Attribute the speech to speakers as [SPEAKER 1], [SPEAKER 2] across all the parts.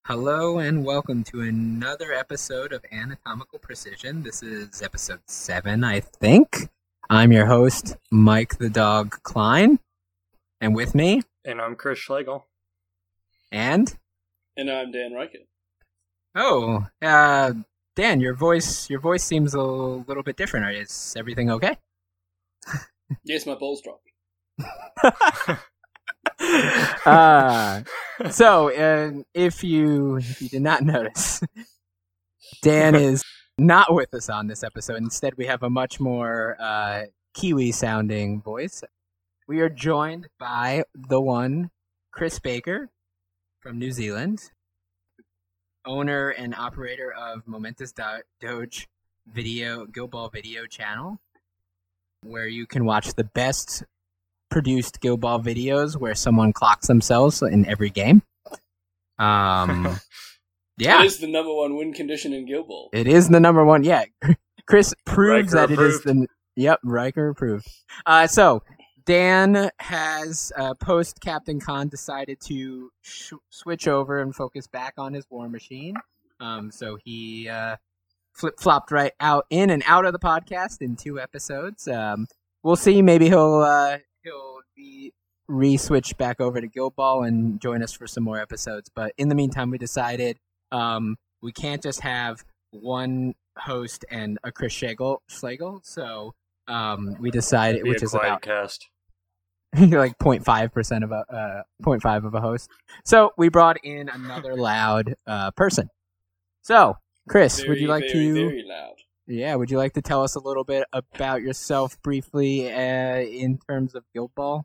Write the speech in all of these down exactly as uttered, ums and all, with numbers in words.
[SPEAKER 1] Hello and welcome to another episode of Anatomical Precision. This is episode seven, I think. I'm your host, Mike the Dog Klein, and with me,
[SPEAKER 2] and I'm Chris Schlegel,
[SPEAKER 1] and
[SPEAKER 3] and I'm Dan Reichen.
[SPEAKER 1] Oh, uh, Dan, your voice, your voice seems a little bit different. Is everything okay?
[SPEAKER 3] Yes, my balls dropped.
[SPEAKER 1] uh, so, uh, if you if you did not notice, Dan is not with us on this episode. Instead, we have a much more uh, Kiwi-sounding voice. We are joined by the one, Chris Baker from New Zealand, owner and operator of Momentous Do- Doge video, Guild Ball video channel, where you can watch the best produced Guild Ball videos where someone clocks themselves in every game. Um, yeah.
[SPEAKER 3] It is the number one win condition in Guild Ball.
[SPEAKER 1] It is the number one, yeah. Chris proves
[SPEAKER 2] Riker
[SPEAKER 1] that
[SPEAKER 2] approved.
[SPEAKER 1] it is the... Yep, Riker approved. Uh, so, Dan has, uh, post-Captain Con, decided to sh- switch over and focus back on his War Machine. Um, so he uh, flip-flopped right out, in and out of the podcast in two episodes. Um, we'll see. Maybe he'll... Uh, he'll be re-switch back over to Guild Ball and join us for some more episodes. But in the meantime, we decided um, we can't just have one host and a Chris Schlegel, Schlegel so um, we decided,
[SPEAKER 2] Be
[SPEAKER 1] which
[SPEAKER 2] a
[SPEAKER 1] is
[SPEAKER 2] quiet
[SPEAKER 1] about
[SPEAKER 2] cast.
[SPEAKER 1] like zero point five percent of a uh, zero point five of a host. So we brought in another loud uh, person. So, Chris,
[SPEAKER 3] Very,
[SPEAKER 1] would you like
[SPEAKER 3] very,
[SPEAKER 1] to?
[SPEAKER 3] Very loud.
[SPEAKER 1] Yeah, would you like to tell us a little bit about yourself briefly uh, in terms of Guild Ball?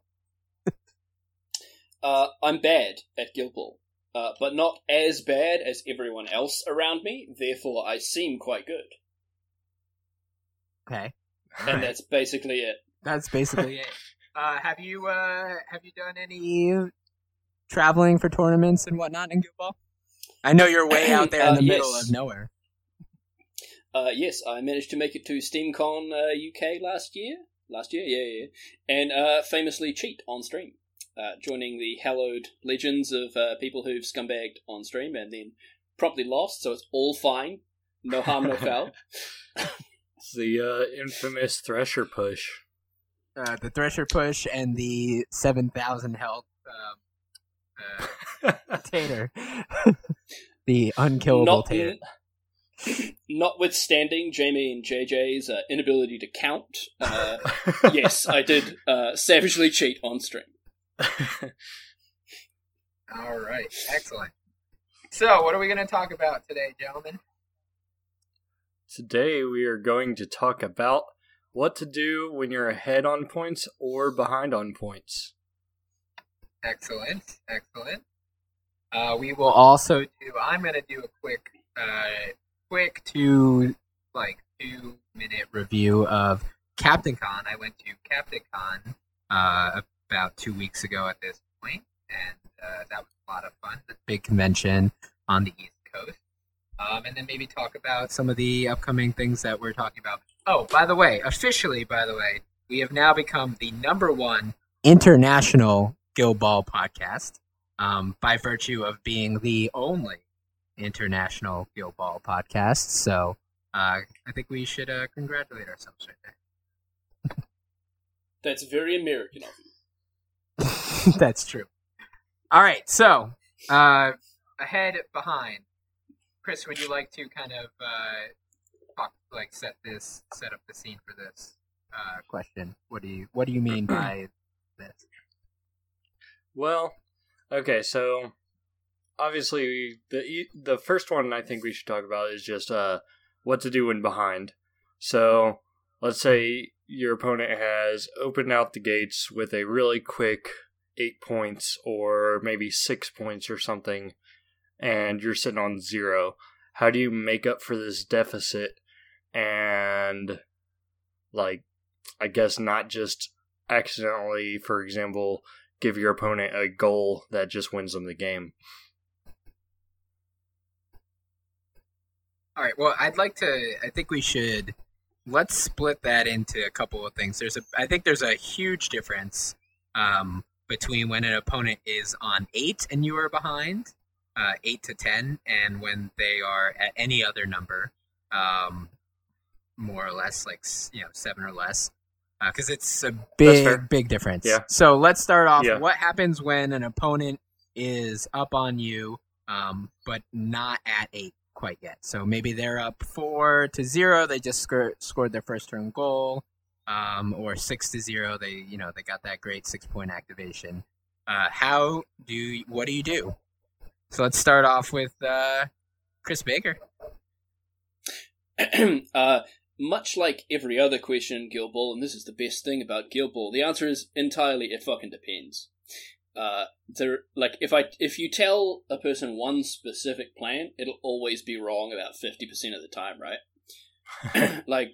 [SPEAKER 3] Uh, I'm bad at Guild Ball, uh, but not as bad as everyone else around me. Therefore, I seem quite good,
[SPEAKER 1] Okay,
[SPEAKER 3] and that's basically it.
[SPEAKER 1] that's basically it. Uh, have you uh, have you done any traveling for tournaments and whatnot in Guild Ball? I know you're way out there in
[SPEAKER 3] Uh,
[SPEAKER 1] the middle
[SPEAKER 3] yes.
[SPEAKER 1] of nowhere.
[SPEAKER 3] Uh, yes, I managed to make it to SteamCon uh, U K last year. Last year, yeah, yeah. And uh, famously cheat on stream. Uh, joining the hallowed legends of uh, people who've scumbagged on stream and then promptly lost, so it's all fine. No harm, no foul.
[SPEAKER 2] It's the uh, infamous Thresher push.
[SPEAKER 1] Uh, the Thresher push and the seven thousand health um, uh, Tater. The unkillable
[SPEAKER 3] Not,
[SPEAKER 1] Tater.
[SPEAKER 3] Notwithstanding Jamie and J J's uh, inability to count, uh, yes, I did uh, savagely cheat on stream.
[SPEAKER 1] All right, excellent. So, what are we going to talk about today, gentlemen?
[SPEAKER 2] Today we are going to talk about what to do when you're ahead on points or behind on points.
[SPEAKER 1] Excellent, excellent. Uh, we will also do. I'm going to do a quick, uh, quick two, like two minute review of Captain Con. I went to Captain Con uh, about two weeks ago at this point, and uh, that was a lot of fun. It's a big convention on the East Coast. Um, and then maybe talk about some of the upcoming things that we're talking about. Oh, by the way, officially, by the way, we have now become the number one international Guild Ball podcast um, by virtue of being the only international Guild Ball podcast. So uh, I think we should uh, congratulate ourselves right there.
[SPEAKER 3] That's very American of you.
[SPEAKER 1] That's true. All right, so uh, ahead, behind. Chris, would you like to kind of uh, talk, like set this, set up the scene for this uh, question? What do you, what do you mean by this?
[SPEAKER 2] Well, okay, so obviously the the first one I think we should talk about is just uh, what to do when behind. So let's say your opponent has opened out the gates with a really quick eight points or maybe six points or something, and you're sitting on zero. How do you make up for this deficit and, like, I guess not just accidentally, for example, give your opponent a goal that just wins them the game?
[SPEAKER 1] All right. Well, I'd like to. I think we should. Let's split that into a couple of things. There's a. I think there's a huge difference um, between when an opponent is on eight and you are behind, uh, eight to ten, and when they are at any other number, um, more or less, like you know, seven or less, because uh, it's a big, big difference.
[SPEAKER 2] Yeah.
[SPEAKER 1] So let's start off.
[SPEAKER 2] Yeah.
[SPEAKER 1] What happens when an opponent is up on you, um, but not at eight quite yet? So maybe they're up four to zero. They just sc- scored their first turn goal, um, or six to zero. They, you know, they got that great six point activation. Uh, how do you, what do you do? So let's start off with uh, Chris Baker.
[SPEAKER 3] uh, much like every other question in Guild Ball, and this is the best thing about Guild Ball, the answer is entirely it fucking depends. Uh, there, like if I if you tell a person one specific plan, it'll always be wrong about fifty percent of the time, right? Like,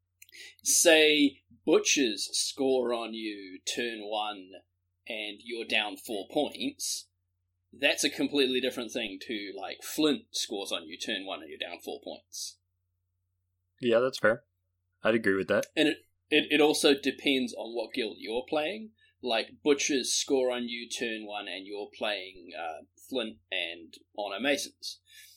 [SPEAKER 3] say Butchers score on you turn one, and you're down four points. That's a completely different thing to like Flint scores on you turn one and you're down four points.
[SPEAKER 2] Yeah, that's fair. I'd agree with that.
[SPEAKER 3] And it, it, it also depends on what guild you're playing. Like, Butchers score on you turn one and you're playing uh, Flint and Honor Masons.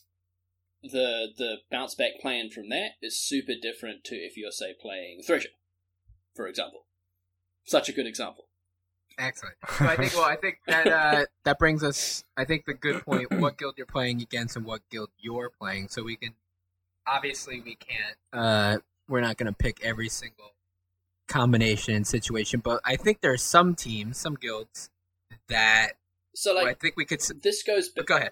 [SPEAKER 3] The the bounce back plan from that is super different to if you're, say, playing Thresher, for example. Such a good example.
[SPEAKER 1] Excellent. So I think, well, I think that uh, that brings us, I think, the good point, what guild you're playing against and what guild you're playing. So we can, obviously we can't, uh, we're not going to pick every single combination and situation, but I think there are some teams, some guilds that,
[SPEAKER 3] so like,
[SPEAKER 1] well, I think we could,
[SPEAKER 3] this goes,
[SPEAKER 1] but go ahead.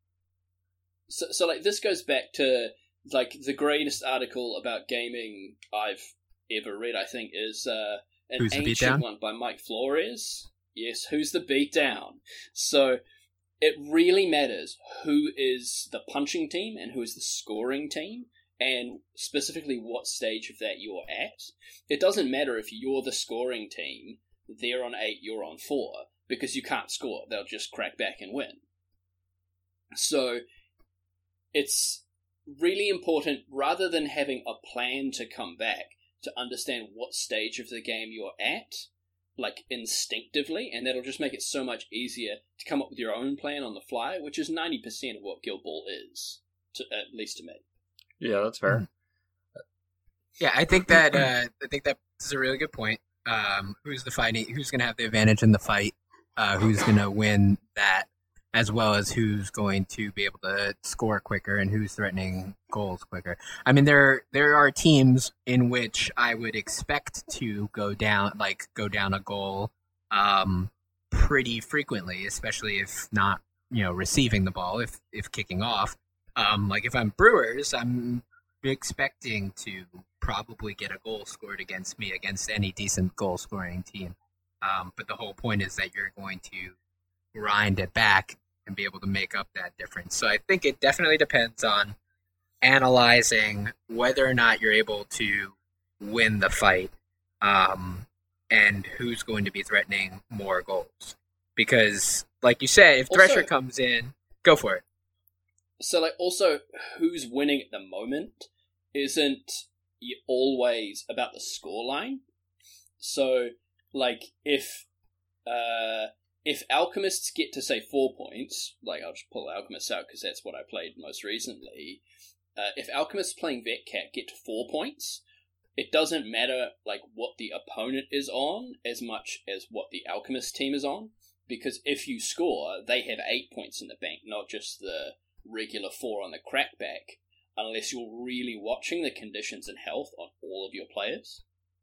[SPEAKER 3] So, so like, this goes back to, like, the greatest article about gaming I've ever read, I think, is, uh, an
[SPEAKER 1] Who's the
[SPEAKER 3] ancient
[SPEAKER 1] Beatdown?
[SPEAKER 3] one by Mike Flores. Yes, Who's the Beatdown? So it really matters who is the punching team and who is the scoring team, and specifically what stage of that you're at. It doesn't matter if you're the scoring team, they're on eight, you're on four, because you can't score. They'll just crack back and win. So it's really important, rather than having a plan to come back, to understand what stage of the game you're at, like instinctively, and that'll just make it so much easier to come up with your own plan on the fly, which is ninety percent of what Guild Ball is, to, at least to me.
[SPEAKER 2] Yeah, that's fair.
[SPEAKER 1] Yeah, I think that uh, I think that is a really good point. Um, who's the fighting? Who's going to have the advantage in the fight? Uh, who's going to win that? As well as who's going to be able to score quicker and who's threatening goals quicker. I mean, there there are teams in which I would expect to go down, like go down a goal, um, pretty frequently, especially if not, you know, receiving the ball, if if kicking off. Um, like if I'm Brewers, I'm expecting to probably get a goal scored against me against any decent goal scoring team. Um, but the whole point is that you're going to grind it back and be able to make up that difference. So I think it definitely depends on analyzing whether or not you're able to win the fight, um, and who's going to be threatening more goals. Because, like you said, if
[SPEAKER 3] Also-
[SPEAKER 1] Thresher comes in, go for it.
[SPEAKER 3] So, like, also, who's winning at the moment isn't y- always about the scoreline. So, like, if uh, if Alchemists get to, say, four points, like, I'll just pull Alchemists out because that's what I played most recently. Uh, if Alchemists playing Vetcat get to four points, it doesn't matter, like, what the opponent is on as much as what the Alchemist team is on. Because if you score, they have eight points in the bank, not just the regular four on the crackback, unless you're really watching the conditions and health on all of your players.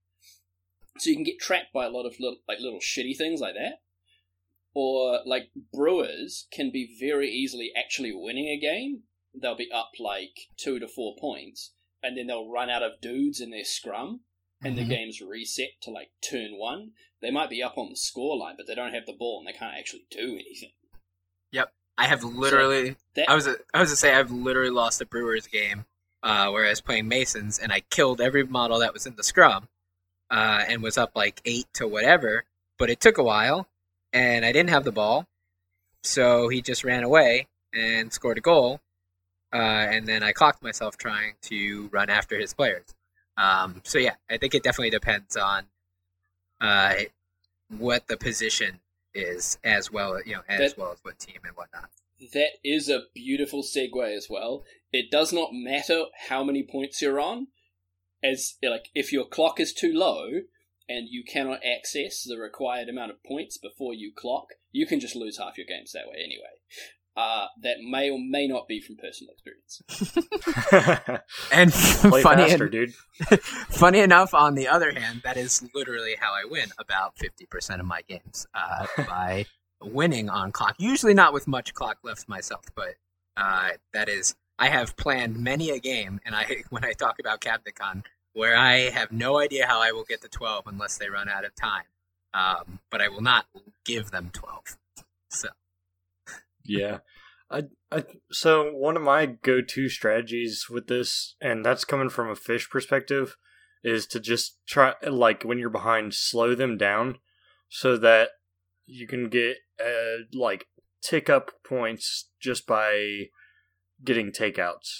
[SPEAKER 3] So you can get trapped by a lot of little, like little shitty things like that. Or, like, Brewers can be very easily actually winning a game. They'll be up, like, two to four points, and then they'll run out of dudes in their scrum, and
[SPEAKER 1] Mhm.
[SPEAKER 3] the game's reset to, like, turn one. They might be up on the scoreline, but they don't have the ball, and they can't actually do anything.
[SPEAKER 1] Yep. I have literally,
[SPEAKER 3] That,
[SPEAKER 1] I was I was to say I've literally lost a Brewers game uh, where I was playing Masons, and I killed every model that was in the scrum, uh, and was up like eight to whatever, but it took a while, and I didn't have the ball, so he just ran away and scored a goal, uh, and then I clocked myself trying to run after his players. Um, so yeah, I think it definitely depends on uh, what the position is, as well, you know, as
[SPEAKER 3] That-
[SPEAKER 1] well as what team and whatnot.
[SPEAKER 3] that is a beautiful segue as well. It does not matter how many points you're on, as like if your clock is too low and you cannot access the required amount of points before you clock, you can just lose half your games that way anyway. Uh, that may or may not be from personal experience.
[SPEAKER 1] And
[SPEAKER 2] Play
[SPEAKER 1] funny,
[SPEAKER 2] faster,
[SPEAKER 1] en-
[SPEAKER 2] dude.
[SPEAKER 1] funny enough, on the other hand, that is literally how I win about fifty percent of my games, uh, by winning on clock. Usually not with much clock left myself, but uh, that is, I have planned many a game, and I when I talk about Capticon, where I have no idea how I will get to twelve unless they run out of time. Um, but I will not give them twelve. So.
[SPEAKER 2] Yeah. I, I, so one of my go-to strategies with this, and that's coming from a fish perspective, is to just try, like, when you're behind, slow them down so that you can get, uh, like, tick up points just by getting takeouts.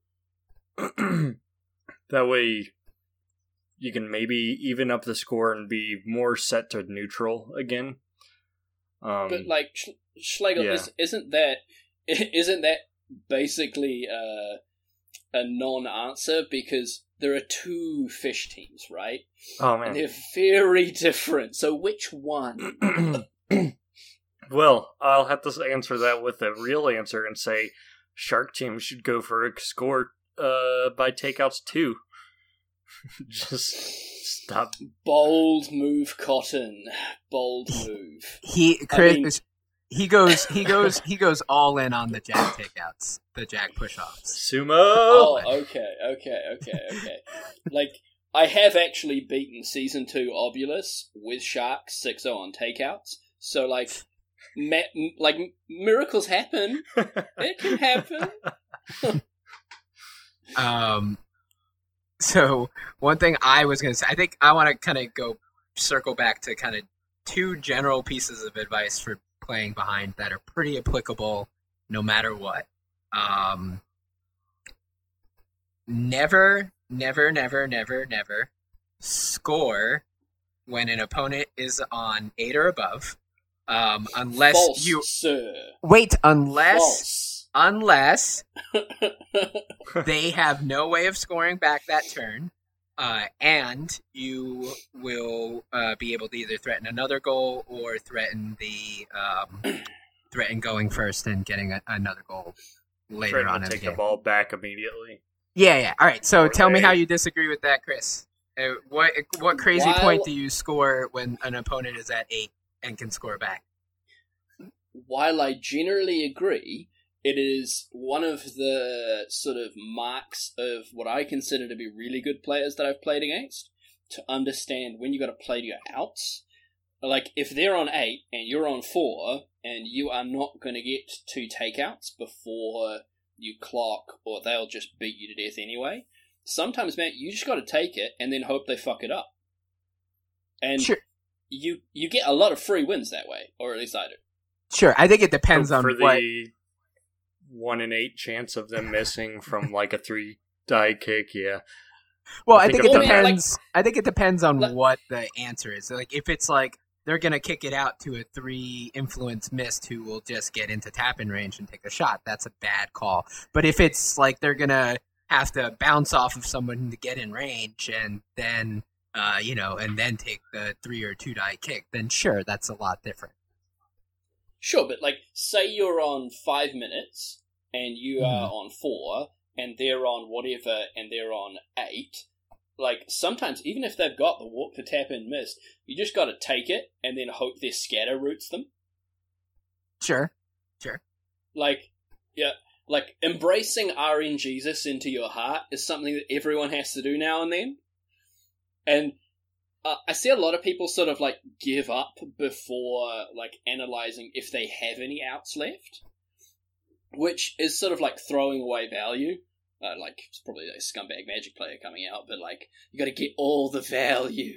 [SPEAKER 2] That way you can maybe even up the score and be more set to neutral again. Um,
[SPEAKER 3] But like Sch- Schlegel,
[SPEAKER 2] yeah.
[SPEAKER 3] is, isn't that isn't that basically uh, a non-answer, because there are two fish teams, right?
[SPEAKER 2] oh,
[SPEAKER 3] And
[SPEAKER 2] man.
[SPEAKER 3] they're very different. So which one?
[SPEAKER 2] Well, I'll have to answer that with a real answer and say Shark Team should go for a score uh, by takeouts too. Just stop.
[SPEAKER 3] Bold move, Cotton. Bold move.
[SPEAKER 1] He
[SPEAKER 3] I
[SPEAKER 1] Chris
[SPEAKER 3] mean-
[SPEAKER 1] he goes he goes he goes all in on the jack takeouts, the jack push-offs.
[SPEAKER 2] Sumo!
[SPEAKER 3] Oh, okay, okay, okay, okay. Like, I have actually beaten Season two Obulus with Sharks six oh on takeouts. So, like, ma- m- like m- miracles happen. It can happen.
[SPEAKER 1] Um, so one thing I was going to say, I think I want to kind of go circle back to kind of two general pieces of advice for playing behind that are pretty applicable no matter what. Um, never, never, never, never, never score when an opponent is on eight or above. Um, unless
[SPEAKER 3] False,
[SPEAKER 1] you
[SPEAKER 3] sir.
[SPEAKER 1] wait, unless
[SPEAKER 3] False.
[SPEAKER 1] unless they have no way of scoring back that turn, uh, and you will uh, be able to either threaten another goal or threaten the um, threaten going first and getting a, another goal later
[SPEAKER 2] Trying
[SPEAKER 1] on
[SPEAKER 2] to
[SPEAKER 1] in
[SPEAKER 2] take
[SPEAKER 1] the
[SPEAKER 2] the
[SPEAKER 1] game.
[SPEAKER 2] ball back immediately.
[SPEAKER 1] Yeah, yeah. All right. So
[SPEAKER 2] Or
[SPEAKER 1] tell me
[SPEAKER 2] they-
[SPEAKER 1] how you disagree with that, Chris. Uh, what what crazy
[SPEAKER 3] While-
[SPEAKER 1] point do you score when an opponent is at eight and can score back?
[SPEAKER 3] While I generally agree, it is one of the sort of marks of what I consider to be really good players that I've played against, to understand when you got to play to your outs. Like, if they're on eight and you're on four, and you are not going to get two takeouts before you clock, or they'll just beat you to death anyway, sometimes, man, you just got to take it and then hope they fuck it up. And
[SPEAKER 1] Sure.
[SPEAKER 3] you you get a lot of free wins that way, or at least I do.
[SPEAKER 1] Sure. I think it depends
[SPEAKER 2] Hope
[SPEAKER 1] on
[SPEAKER 2] for
[SPEAKER 1] what.
[SPEAKER 2] the one in eight chance of them missing from like a three die kick. Yeah,
[SPEAKER 1] Well,
[SPEAKER 2] I
[SPEAKER 1] I
[SPEAKER 2] think
[SPEAKER 1] think it
[SPEAKER 3] of that.
[SPEAKER 1] depends. I think it depends on
[SPEAKER 3] Like-
[SPEAKER 1] what the answer is. Like, if it's like they're gonna kick it out to a three influence mist who will just get into tap-in range and take a shot, that's a bad call. But if it's like they're gonna have to bounce off of someone to get in range and then, uh, you know, and then take the three or two die kick, then sure, that's a lot different.
[SPEAKER 3] Sure, but like, say you're on five minutes and you are on four, and they're on whatever, and they're on eight. Like, sometimes, even if they've got the walk to tap and miss, you just got to take it and then hope their scatter routes them.
[SPEAKER 1] Sure, sure.
[SPEAKER 3] Like, yeah, like embracing R N Jesus into your heart is something that everyone has to do now and then. And uh, I see a lot of people sort of like give up before like analyzing if they have any outs left, which is sort of like throwing away value. Uh, like, it's probably a scumbag Magic player coming out, but like, you got to get all the value.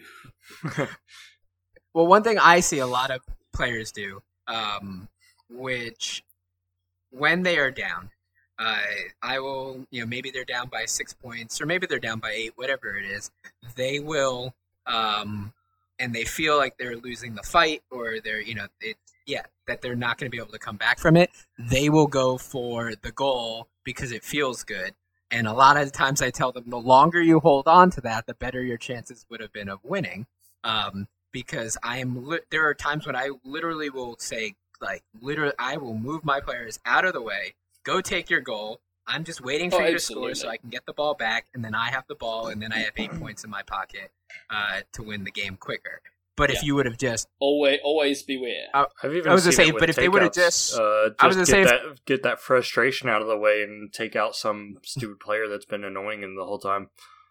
[SPEAKER 1] Well, one thing I see a lot of players do, um, which when they are down, uh, I will, you know, maybe they're down by six points, or maybe they're down by eight, whatever it is. They will, um, and they feel like they're losing the fight, or they're, you know, it, yeah, that they're not going to be able to come back from it, they will go for the goal because it feels good. And a lot of the times I tell them the longer you hold on to that, the better your chances would have been of winning. Um, because I am li- there are times when I literally will say, like, literally, I will move my players out of the way, go take your goal. I'm just waiting for
[SPEAKER 3] Oh,
[SPEAKER 1] you to
[SPEAKER 3] absolutely.
[SPEAKER 1] score so I can get the ball back, and then I have the ball, and then I have eight points in my pocket uh, to win the game quicker. But if
[SPEAKER 3] Yeah.
[SPEAKER 1] you would have just
[SPEAKER 3] Always, always beware.
[SPEAKER 2] I've even
[SPEAKER 1] I was
[SPEAKER 2] seen
[SPEAKER 1] gonna say,
[SPEAKER 2] it with
[SPEAKER 1] but if they would've
[SPEAKER 2] takeouts.
[SPEAKER 1] just-
[SPEAKER 2] uh, just
[SPEAKER 1] I was gonna
[SPEAKER 2] get
[SPEAKER 1] say if-
[SPEAKER 2] that get that frustration out of the way and take out some stupid player that's been annoying him the whole time.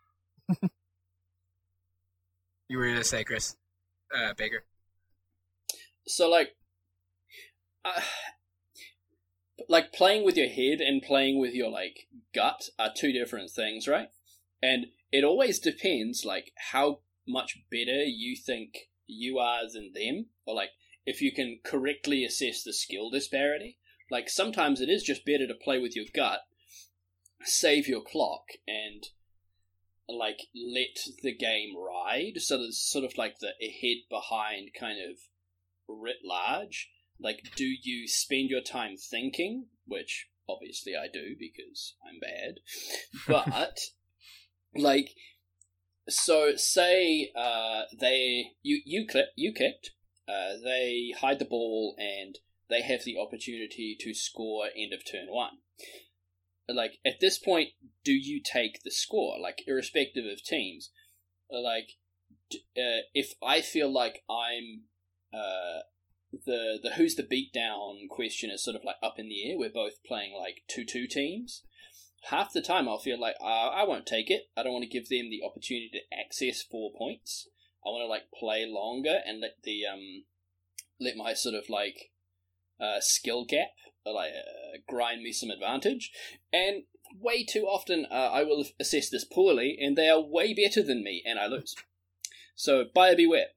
[SPEAKER 1] you were going to say, Chris uh, Baker.
[SPEAKER 3] So like, uh, like playing with your head and playing with your like gut are two different things, right? And it always depends like how much better you think you are than them, or like if you can correctly assess the skill disparity. Like sometimes it is just better to play with your gut, save your clock, and like let the game ride. So there's sort of like the ahead behind kind of writ large. Like, do you spend your time thinking, which obviously I do because I'm bad, but like, so say uh, they you you clip you kicked, uh, they hide the ball and they have the opportunity to score end of turn one. Like at this point, do you take the score? Like irrespective of teams, like uh, if I feel like I'm uh, the the who's the beatdown question is sort of like up in the air. We're both playing like two two teams. Half the time I'll feel like uh, I won't take it. I don't want to give them the opportunity to access four points. I want to like play longer and let the um let my sort of like uh, skill gap uh, like uh, grind me some advantage. And way too often uh, I will assess this poorly, and they are way better than me, and I lose. So buyer beware.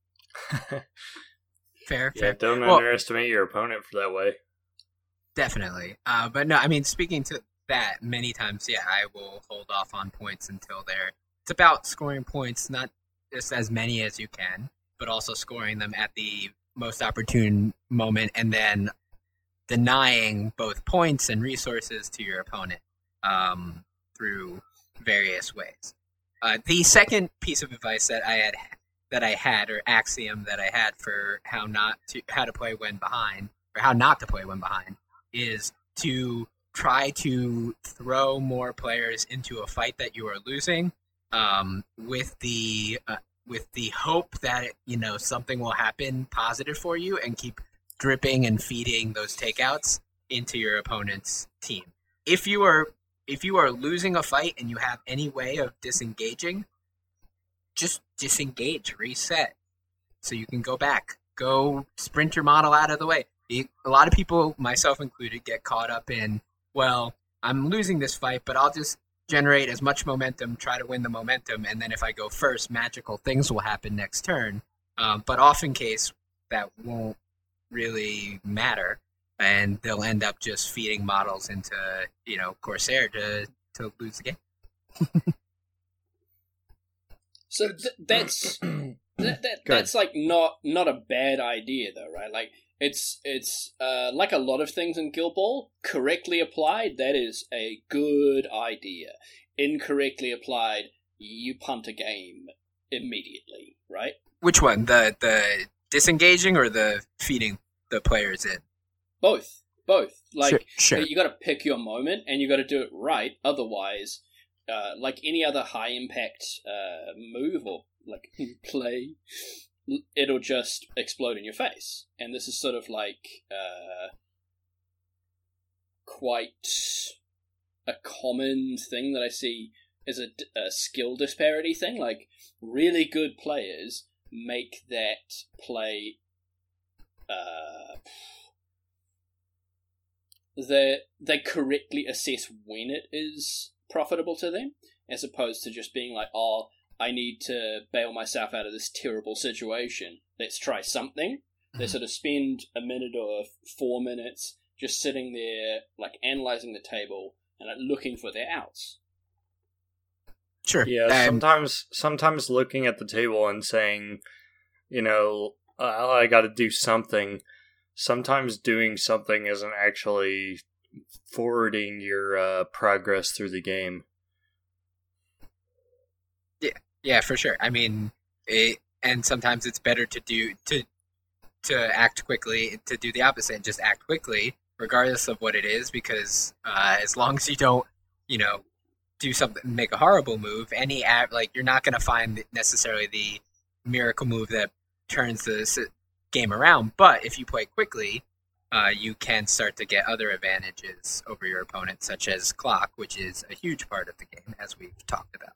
[SPEAKER 1] Fair,
[SPEAKER 2] Yeah,
[SPEAKER 1] fair.
[SPEAKER 2] don't
[SPEAKER 1] Well-
[SPEAKER 2] underestimate your opponent for that way.
[SPEAKER 1] Definitely. Uh, but no, I mean, speaking to that, many times, yeah, I will hold off on points until they're. It's about scoring points, not just as many as you can, but also scoring them at the most opportune moment, and then denying both points and resources to your opponent um, through various ways. Uh, the second piece of advice that I had that I had, or axiom that I had for how not to how to play when behind, or how not to play when behind, is to try to throw more players into a fight that you are losing, um, with the uh, with the hope that you know something will happen positive for you, and keep dripping and feeding those takeouts into your opponent's team. If you are if you are losing a fight and you have any way of disengaging, just disengage, reset, so you can go back, go sprint your model out of the way. A lot of people, myself included, get caught up in, well, I'm losing this fight, but I'll just generate as much momentum, try to win the momentum, and then if I go first, magical things will happen next turn. Um, but often case, that won't really matter, and they'll end up just feeding models into, you know, Corsair to, to lose the game.
[SPEAKER 3] So th- that's that, that
[SPEAKER 2] Go
[SPEAKER 3] that's like not not a bad idea though, right? Like it's it's uh, like a lot of things in Guild Ball. Correctly applied, that is a good idea. Incorrectly applied, you punt a game immediately, right?
[SPEAKER 1] Which one? The the disengaging or the feeding the players in?
[SPEAKER 3] Both, both. Like
[SPEAKER 1] Sure, sure.
[SPEAKER 3] you got to pick your moment and you got to do it right. Otherwise, uh, like any other high impact uh, move or like play, it'll just explode in your face. And this is sort of like uh, quite a common thing that I see as a, a skill disparity thing. Like really good players make that play. Uh, they they correctly assess when it is profitable to them, as opposed to just being like, oh, I need to bail myself out of this terrible situation. Let's try something. They sort of spend a minute or four minutes just sitting there, like analyzing the table and like, looking for their outs.
[SPEAKER 1] Sure.
[SPEAKER 2] Yeah,
[SPEAKER 1] Um,
[SPEAKER 2] sometimes sometimes looking at the table and saying, you know, uh, I got to do something, sometimes doing something isn't actually forwarding your uh, progress through the game.
[SPEAKER 1] Yeah, yeah, for sure. I mean, it, and sometimes it's better to do to to act quickly, to do the opposite and just act quickly, regardless of what it is, because uh, as long as you don't, you know, do something, make a horrible move, any app, like you're not going to find necessarily the miracle move that turns the game around. But if you play quickly, uh, you can start to get other advantages over your opponent, such as clock, which is a huge part of the game, as we've talked about.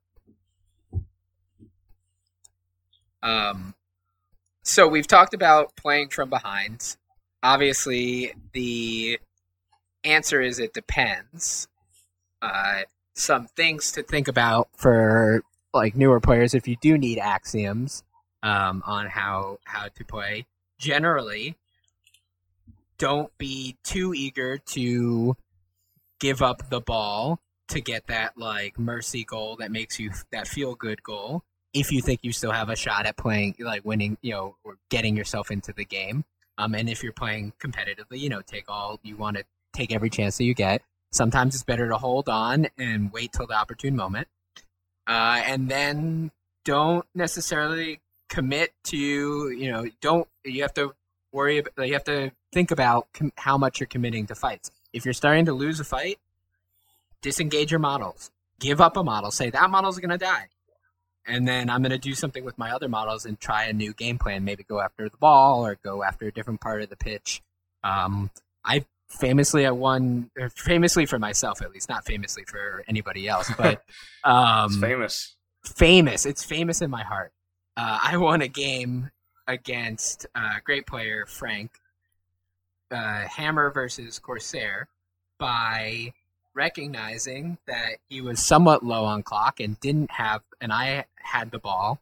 [SPEAKER 1] Um, so we've talked about playing from behind. Obviously, the answer is it depends. Uh, some things to think about for like newer players if you do need axioms um, on how how to play. Generally, don't be too eager to give up the ball to get that like mercy goal that makes you that feel good goal. If you think you still have a shot at playing, like winning, you know, or getting yourself into the game. Um, and if you're playing competitively, you know, take all you want to take every chance that you get. Sometimes it's better to hold on and wait till the opportune moment. Uh, and then don't necessarily commit to, you know, don't, you have to worry about, you have to think about com- how much you're committing to fights. If you're starting to lose a fight, disengage your models. Give up a model. Say that model's going to die. And then I'm going to do something with my other models and try a new game plan. Maybe go after the ball or go after a different part of the pitch. Um, I famously, I won, or famously for myself at least, not famously for anybody else, but um,
[SPEAKER 2] it's famous.
[SPEAKER 1] Famous. It's famous in my heart. Uh, I won a game against a uh, great player, Frank, uh, Hammer versus Corsair, by recognizing that he was somewhat low on clock and didn't have, and I had the ball.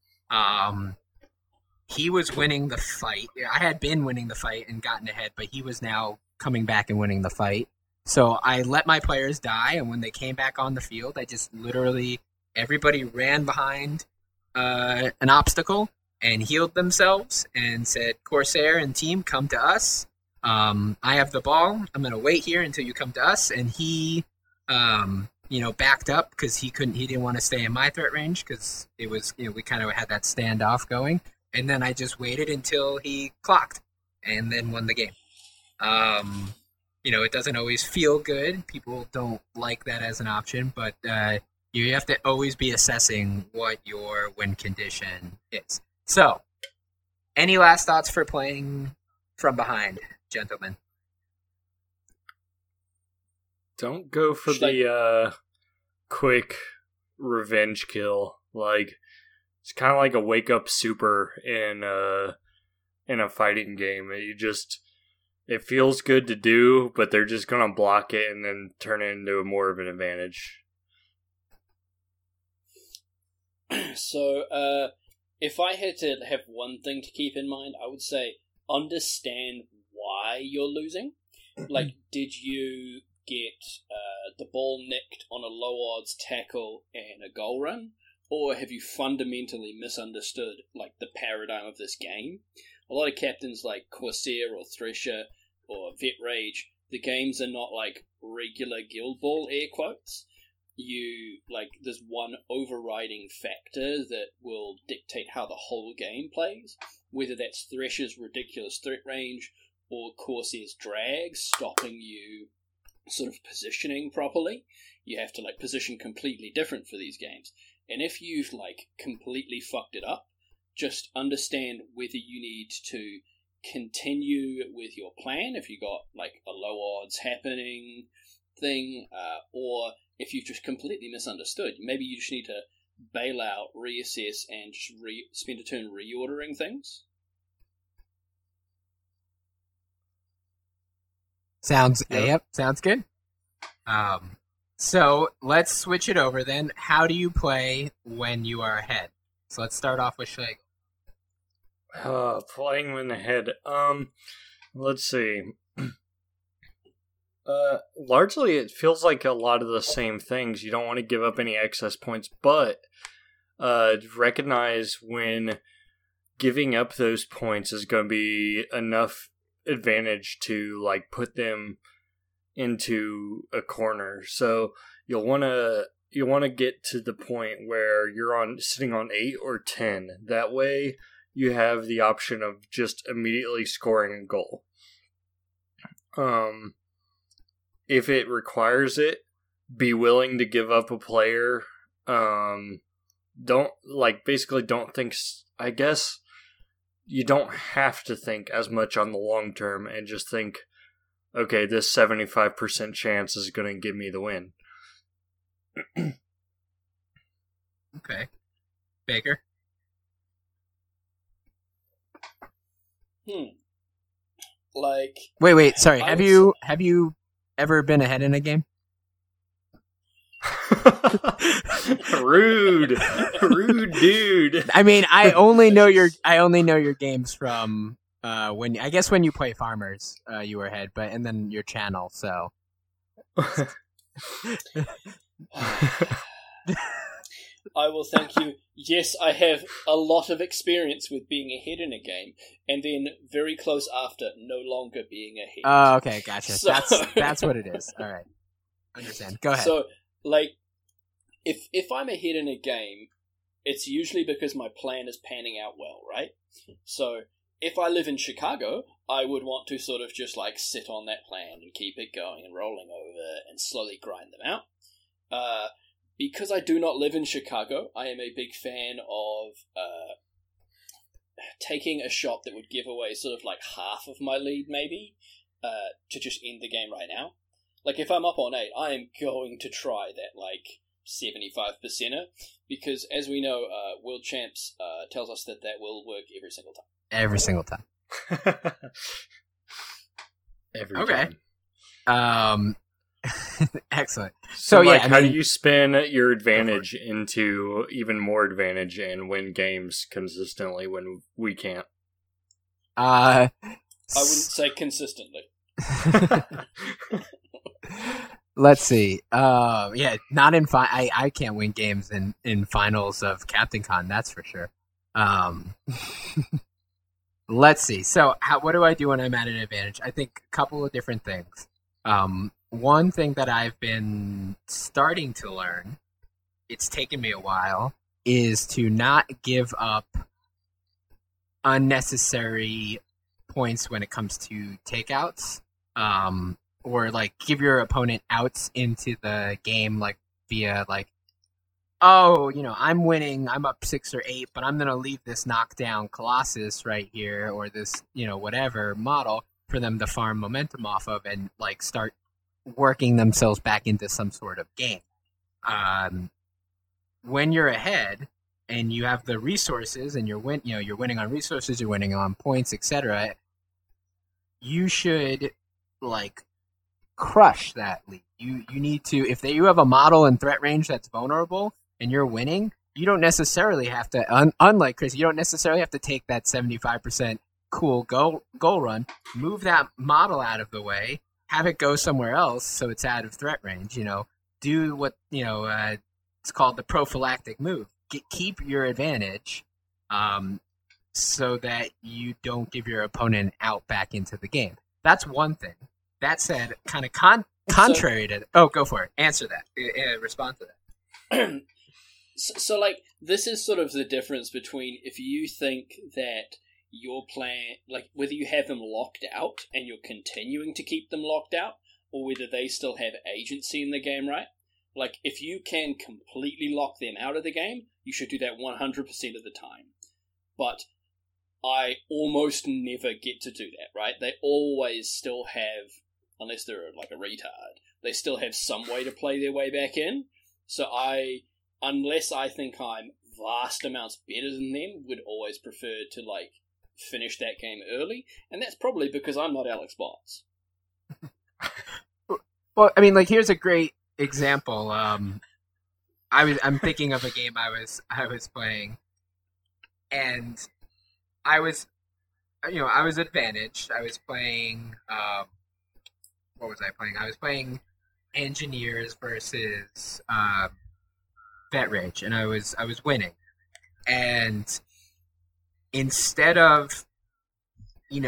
[SPEAKER 1] Um, he was winning the fight. I had been winning the fight and gotten ahead, but he was now coming back and winning the fight. So I let my players die, and when they came back on the field, I just literally, everybody ran behind uh, an obstacle and healed themselves and said, Corsair and team, come to us. Um, I have the ball. I'm going to wait here until you come to us. And he, um, you know, backed up because he couldn't, he didn't want to stay in my threat range because it was, you know, we kind of had that standoff going. And then I just waited until he clocked and then won the game. Um, you know, it doesn't always feel good. People don't like that as an option, but uh, you have to always be assessing what your win condition is. So, any last thoughts for playing from behind, gentlemen?
[SPEAKER 2] Don't go for
[SPEAKER 3] Should
[SPEAKER 2] the uh, quick revenge kill. Like, it's kind of like a wake up super in a in a fighting game. You just, it feels good to do, but they're just gonna block it and then turn it into more of an advantage.
[SPEAKER 3] So, uh, if I had to have one thing to keep in mind, I would say understand why you're losing. Like, did you get uh, the ball nicked on a low odds tackle and a goal run? Or have you fundamentally misunderstood, like, the paradigm of this game? A lot of captains like Corsair or Thresher or Vet Rage, the games are not like regular Guild Ball air quotes. You, like, there's one overriding factor that will dictate how the whole game plays, whether that's Thresher's ridiculous threat range or Corsair's drag stopping you sort of positioning properly. You have to, like, position completely different for these games. And if you've, like, completely fucked it up, just understand whether you need to continue with your plan, if you got, like, a low odds happening thing, uh, or if you've just completely misunderstood. Maybe you just need to bail out, reassess, and just re- spend a turn reordering things.
[SPEAKER 1] Sounds,
[SPEAKER 2] Yep.
[SPEAKER 1] yep, sounds good. Um, so let's switch it over then. How do you play when you are ahead? So let's start off with Schlegel.
[SPEAKER 2] Uh, playing when ahead. Um, let's see. Uh, largely it feels like a lot of the same things. You don't want to give up any excess points, but uh, recognize when giving up those points is going to be enough advantage to like put them into a corner. So you'll want to you want to get to the point where you're on sitting on eight or ten. That way you have the option of just immediately scoring a goal. Um, if it requires it, be willing to give up a player. Um, don't like basically don't think. I guess you don't have to think as much on the long term and just think, okay, this seventy-five percent chance is going to give me the win.
[SPEAKER 1] Okay. Baker?
[SPEAKER 3] Hmm. Like...
[SPEAKER 1] Wait, wait, sorry.
[SPEAKER 3] I
[SPEAKER 1] Have
[SPEAKER 3] would
[SPEAKER 1] you have you ever been ahead in a game?
[SPEAKER 2] Rude. Rude dude.
[SPEAKER 1] I mean, I only know your I only know your games from uh when I guess when you play Farmers, uh you were ahead, but and then your channel, so
[SPEAKER 3] I will thank you. Yes, I have a lot of experience with being ahead in a game, and then very close after, no longer being ahead.
[SPEAKER 1] Oh, okay, gotcha.
[SPEAKER 3] So-
[SPEAKER 1] That's that's what it is. All right. Understand. Go ahead.
[SPEAKER 3] So, like, if if I'm ahead in a game, it's usually because my plan is panning out well, right? So, if I live in Chicago, I would want to sort of just, like, sit on that plan and keep it going and rolling over and slowly grind them out. Uh... Because I do not live in Chicago, I am a big fan of uh, taking a shot that would give away sort of like half of my lead, maybe, uh, to just end the game right now. Like, if I'm up on eight, I am going to try that, like, seventy-five percenter, because, as we know, uh, World Champs uh, tells us that that will work every single time.
[SPEAKER 1] Every single time.
[SPEAKER 2] Every
[SPEAKER 1] Okay.
[SPEAKER 2] time.
[SPEAKER 1] Um, excellent.
[SPEAKER 2] So,
[SPEAKER 1] So, yeah,
[SPEAKER 2] like,
[SPEAKER 1] I
[SPEAKER 2] how do
[SPEAKER 1] mean-
[SPEAKER 2] you spin your advantage into even more advantage and win games consistently when we can't?
[SPEAKER 1] Uh,
[SPEAKER 3] I wouldn't say consistently.
[SPEAKER 1] Let's see. Uh, yeah, not in fi- I I can't win games in, in finals of Captain Con. That's for sure. Um, let's see. So, how, what do I do when I'm at an advantage? I think a couple of different things. Um, one thing that I've been starting to learn, it's taken me a while, is to not give up unnecessary points when it comes to takeouts. Um, or like give your opponent outs into the game, like via like, oh, you know, I'm winning, I'm up six or eight, but I'm gonna leave this knockdown Colossus right here, or this, you know, whatever model for them to farm momentum off of and like start working themselves back into some sort of game. Um, when you're ahead and you have the resources and you're win, you know, you're winning on resources, you're winning on points, et cetera. You should like crush that lead. You you need to, if they, you have a model in threat range that's vulnerable and you're winning, you don't necessarily have to. Un, unlike Chris, you don't necessarily have to take that seventy-five percent cool goal goal run. Move that model out of the way. Have it go somewhere else so it's out of threat range. You know, do what you know. Uh, it's called the prophylactic move. Get, keep your advantage, um, so that you don't give your opponent out back into the game. That's one thing. That said, kind of con- contrary to... Oh, go for it. Answer that. Uh, respond to that.
[SPEAKER 3] so, so, like, this is sort of the difference between if you think that your plan... Like, whether you have them locked out and you're continuing to keep them locked out, or whether they still have agency in the game, right? Like, if you can completely lock them out of the game, you should do that one hundred percent of the time. But I almost never get to do that, right? They always still have... Unless they're like a retard, they still have some way to play their way back in. So I, unless I think I'm vast amounts better than them, would always prefer to like finish that game early. And that's probably because I'm not Alex Bots.
[SPEAKER 1] Well, I mean, like here's a great example. Um, I was I'm thinking of a game I was I was playing, and I was, you know, I was advantaged. I was playing. Um, What was I playing? I was playing Engineers versus uh, Vet Rage, and I was I was winning. And instead of, you know,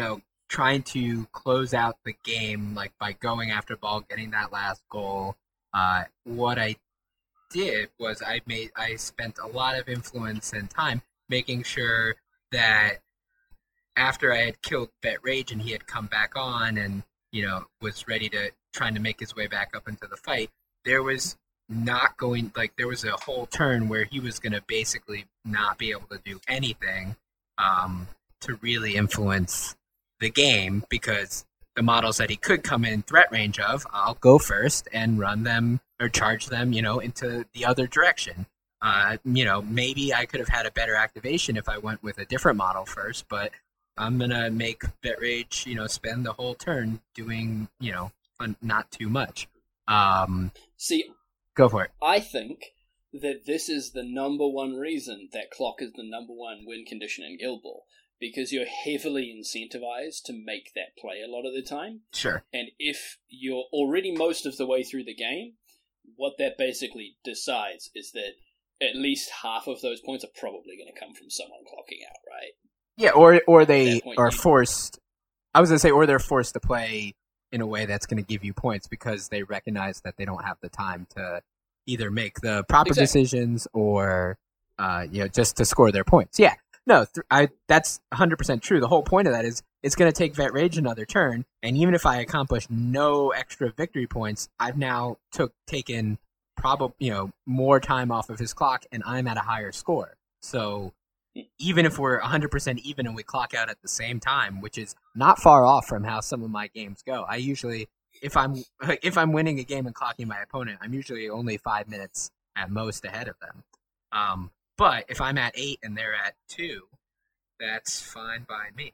[SPEAKER 1] trying to close out the game, like by going after ball, getting that last goal. Uh, what I did was I made I spent a lot of influence and time making sure that after I had killed Bet Rage and he had come back on and, you know, was ready to trying to make his way back up into the fight, there was not going like there was a whole turn where he was going to basically not be able to do anything um, to really influence the game, because the models that he could come in threat range of, I'll go first and run them or charge them, you know, into the other direction. Uh, you know, maybe I could have had a better activation if I went with a different model first, but I'm going to make Betrage, you know, spend the whole turn doing, you know, not too much. Um,
[SPEAKER 3] See,
[SPEAKER 1] go for it.
[SPEAKER 3] I think that this is the number one reason that clock is the number one win condition in Guild Ball, because you're heavily incentivized to make that play a lot of the time.
[SPEAKER 1] Sure.
[SPEAKER 3] And if you're already most of the way through the game, what that basically decides is that at least half of those points are probably going to come from someone clocking out, right?
[SPEAKER 1] Yeah, or or they
[SPEAKER 3] point,
[SPEAKER 1] are
[SPEAKER 3] you...
[SPEAKER 1] forced. I was going to say, or they're forced to play in a way that's going to give you points because they recognize that they don't have the time to either make the proper
[SPEAKER 3] exactly.
[SPEAKER 1] decisions or, uh, you know, just to score their points. Yeah. No, th- I that's one hundred percent true. The whole point of that is it's going to take Vet Rage another turn, and even if I accomplish no extra victory points, I've now took taken probably you know more time off of his clock, and I'm at a higher score. So even if we're one hundred percent even and we clock out at the same time, which is not far off from how some of my games go, I usually if I'm if I'm winning a game and clocking my opponent, I'm usually only five minutes at most ahead of them. Um, But if I'm at eight and they're at two, that's fine by me.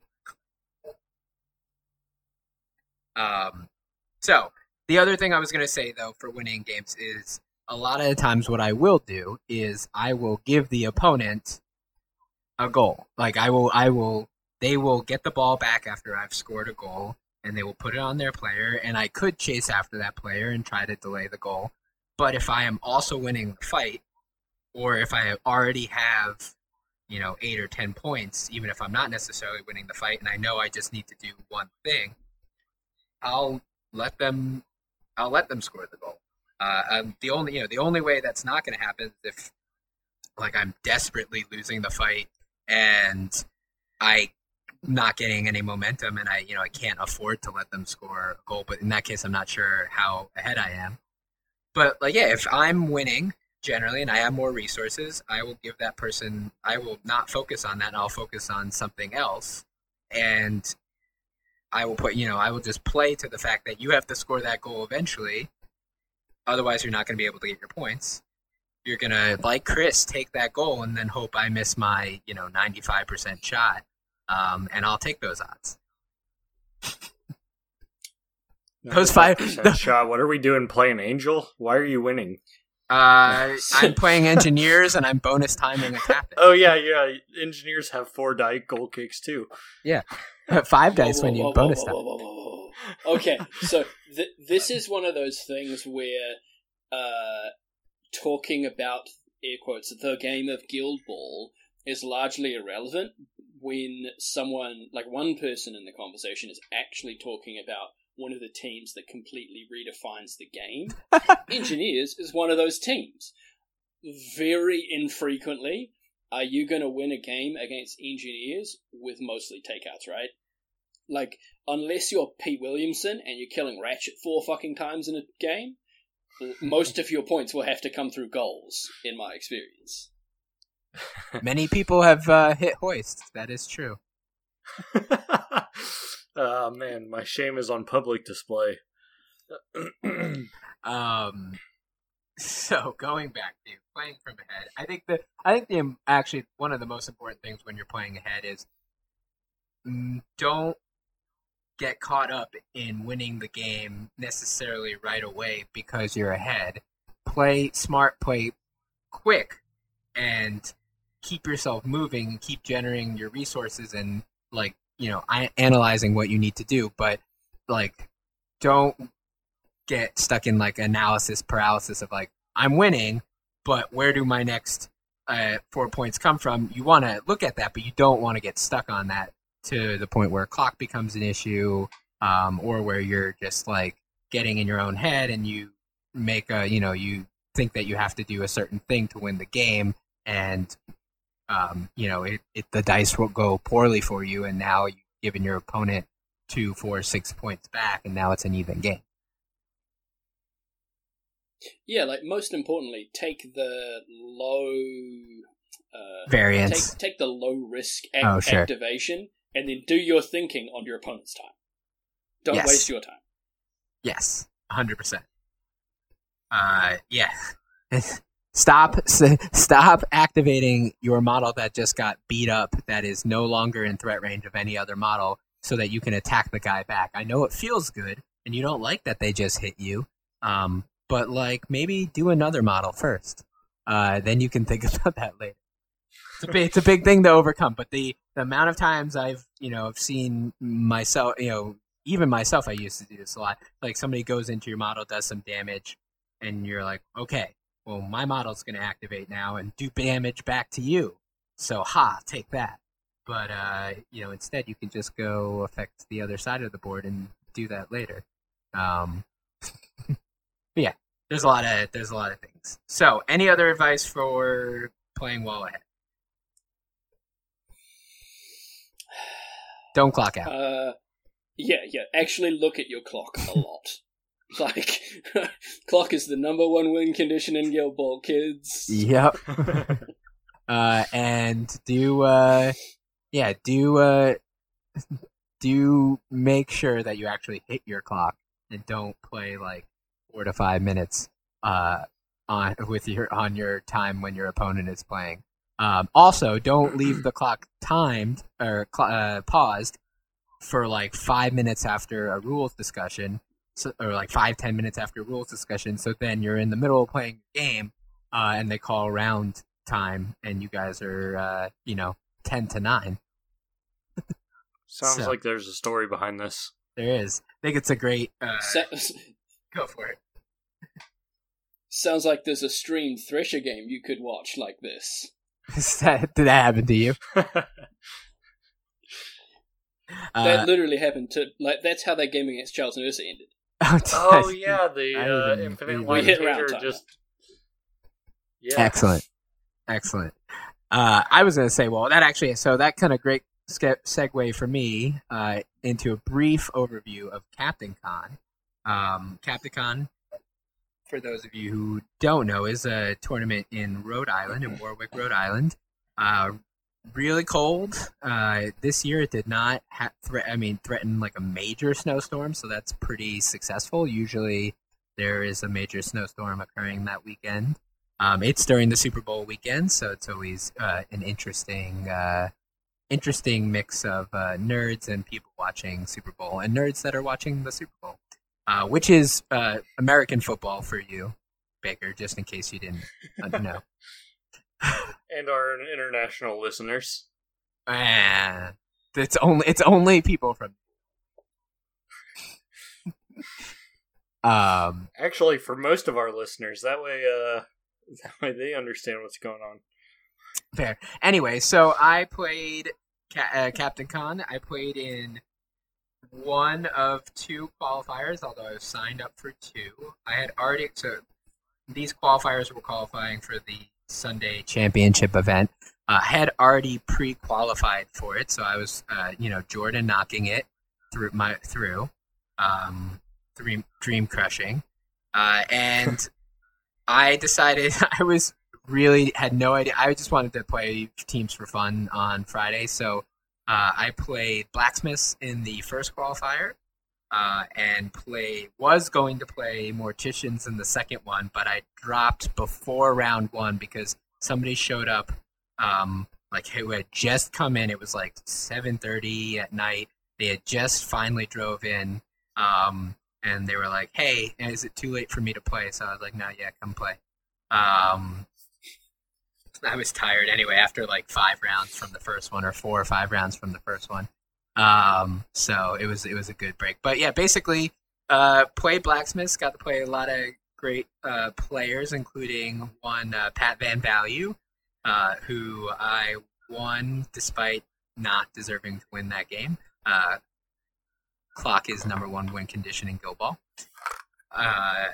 [SPEAKER 1] Um, so the other thing I was going to say, though, for winning games is a lot of the times what I will do is I will give the opponent a goal. Like I will, I will, they will get the ball back after I've scored a goal, and they will put it on their player, and I could chase after that player and try to delay the goal. But if I am also winning the fight, or if I already have, you know, eight or ten points, even if I'm not necessarily winning the fight, and I know I just need to do one thing, I'll let them, I'll let them score the goal. Uh, um, the only, you know, the only way that's not going to happen is if, like, I'm desperately losing the fight and I not getting any momentum, and I, you know, I can't afford to let them score a goal. But in that case, I'm not sure how ahead I am. But like, yeah, if I'm winning generally, and I have more resources, I will give that person, I will not focus on that, and I'll focus on something else. And I will put, you know, I will just play to the fact that you have to score that goal eventually. Otherwise, you're not going to be able to get your points. You're going to, like Chris, take that goal and then hope I miss my, you know, ninety-five percent shot. Um, and I'll take those odds. Those five
[SPEAKER 2] the, shot. What are we doing playing Angel? Why are you winning?
[SPEAKER 1] Uh, I'm playing Engineers, and I'm bonus timing a captain.
[SPEAKER 2] Oh, yeah, yeah. Engineers have four die goal kicks, too.
[SPEAKER 1] Yeah. Five dice
[SPEAKER 3] whoa, whoa,
[SPEAKER 1] when you
[SPEAKER 3] whoa,
[SPEAKER 1] bonus
[SPEAKER 3] whoa,
[SPEAKER 1] time.
[SPEAKER 3] whoa, whoa, whoa, whoa. Okay, so th- this is one of those things where uh, talking about, air quotes, the game of Guild Ball is largely irrelevant when someone, like one person in the conversation, is actually talking about one of the teams that completely redefines the game. Engineers is one of those teams. Very infrequently are you going to win a game against Engineers with mostly takeouts, right? Like, unless you're Pete Williamson and you're killing Ratchet four fucking times in a game, most of your points will have to come through goals, in my experience.
[SPEAKER 1] Many people have uh, hit hoist. That is true.
[SPEAKER 2] Oh, man, my shame is on public display.
[SPEAKER 1] um, so going back to playing from ahead, I think that I think the actually one of the most important things when you're playing ahead is mm, don't get caught up in winning the game necessarily right away because you're ahead. Play smart, play quick, and keep yourself moving and keep generating your resources and like. You know, I, analyzing what you need to do, but like, don't get stuck in like analysis paralysis of like, I'm winning, but where do my next uh, four points come from? You want to look at that, but you don't want to get stuck on that to the point where clock becomes an issue, um, or where you're just like getting in your own head and you make a, you know, you think that you have to do a certain thing to win the game, and um, you know, it, it the dice will go poorly for you, and now you've given your opponent two, four, six points back, and now it's an even game.
[SPEAKER 3] Yeah, like most importantly, take the low uh,
[SPEAKER 1] variance.
[SPEAKER 3] Take, take the low risk ac-
[SPEAKER 1] oh, sure.
[SPEAKER 3] activation, and then do your thinking on your opponent's time. Don't
[SPEAKER 1] yes.
[SPEAKER 3] waste your time.
[SPEAKER 1] Yes, one hundred percent. Uh, yeah. Stop stop activating your model that just got beat up, that is no longer in threat range of any other model, so that you can attack the guy back. I know it feels good, and you don't like that they just hit you, um, but like maybe do another model first. Uh, then you can think about that later. It's a big, it's a big thing to overcome, but the, the amount of times I've, you know, I've seen myself, you know, even myself, I used to do this a lot. Like somebody goes into your model, does some damage, and you're like, okay, well, my model's going to activate now and do damage back to you. So, ha, take that. But, uh, you know, instead you can just go affect the other side of the board and do that later. Um, but yeah, there's a lot of there's a lot of things. So, any other advice for playing well ahead? Don't clock out.
[SPEAKER 3] Uh, yeah, yeah. Actually, look at your clock a lot. Like, clock is the number one win condition in Guild Ball, kids.
[SPEAKER 1] Yep. uh, and do, uh, yeah, do, uh, do make sure that you actually hit your clock and don't play like four to five minutes, uh, on with your on your time when your opponent is playing. Um, also, don't leave the clock timed or uh, paused for like five minutes after a rules discussion. So, or like five, ten minutes after a rules discussion. So then you're in the middle of playing the game, uh, and they call round time, and you guys are, uh, you know, ten to nine.
[SPEAKER 2] Sounds
[SPEAKER 1] so,
[SPEAKER 2] like there's a story behind this.
[SPEAKER 1] There is. I think it's a great. Uh,
[SPEAKER 3] Sa-
[SPEAKER 1] go for it.
[SPEAKER 3] Sounds like there's a streamed Thresher game you could watch like this.
[SPEAKER 1] that, did that happen to you?
[SPEAKER 3] that
[SPEAKER 1] uh,
[SPEAKER 3] literally happened to. Like, that's how that game against Charles and Ursa ended.
[SPEAKER 2] Oh yeah, the uh,
[SPEAKER 1] even-
[SPEAKER 2] Infinite
[SPEAKER 1] we
[SPEAKER 2] Life
[SPEAKER 3] hit round
[SPEAKER 2] Changer
[SPEAKER 3] time.
[SPEAKER 2] just yeah.
[SPEAKER 1] Excellent, excellent. Uh, I was going to say, well, that actually, so that kind of great ske- segue for me uh, into a brief overview of Captain Con. Um, Captain Con, for those of you who don't know, is a tournament in Rhode Island, in Warwick, Rhode Island. Uh, really cold. Uh, this year it did not ha- thre- I mean, threaten like a major snowstorm, so that's pretty successful. Usually there is a major snowstorm occurring that weekend. Um, it's during the Super Bowl weekend, so it's always uh, an interesting, uh, interesting mix of uh, nerds and people watching Super Bowl, and nerds that are watching the Super Bowl, uh, which is uh, American football for you, Baker, just in case you didn't uh, know.
[SPEAKER 2] And our international listeners.
[SPEAKER 1] Ah, it's only it's only people from. um.
[SPEAKER 2] Actually, for most of our listeners, that way, uh, that way they understand what's going on.
[SPEAKER 1] Fair. Anyway, so I played Ca- uh, Captain Con. I played in one of two qualifiers, although I was signed up for two. I had already so these qualifiers were qualifying for the Sunday Championship event. I uh, had already pre-qualified for it, so I was, uh, you know, Jordan knocking it through my through, um, dream dream crushing, uh, and I decided I was really had no idea. I just wanted to play teams for fun on Friday, so uh, I played Blacksmiths in the first qualifier, uh, and play was going to play Morticians in the second one, but I dropped before round one because somebody showed up, um, like who had just come in. It was like seven thirty at night. They had just finally drove in, um, and they were like, "Hey, is it too late for me to play?" So I was like, "No, yeah, come play." Um, I was tired anyway after like five rounds from the first one, or four or five rounds from the first one. Um, so it was it was a good break. But yeah, basically, uh, played Blacksmiths. Got to play a lot of great uh, players, including one uh, Pat Van Value, uh, who I won despite not deserving to win that game. Uh, clock is number one win condition in Guild Ball. Uh,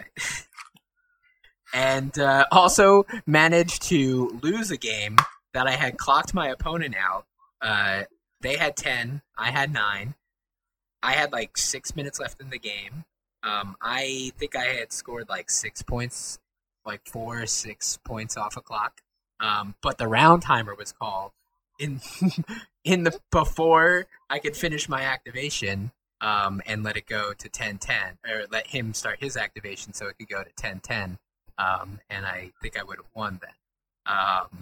[SPEAKER 1] and uh, also managed to lose a game that I had clocked my opponent out. Uh, they had ten, I had nine. I had like six minutes left in the game. Um, I think I had scored like six points, like four or six points off a clock. Um, but the round timer was called in in the before I could finish my activation um, and let it go to ten ten, or let him start his activation so it could go to ten ten. Um, and I think I would have won then. Um,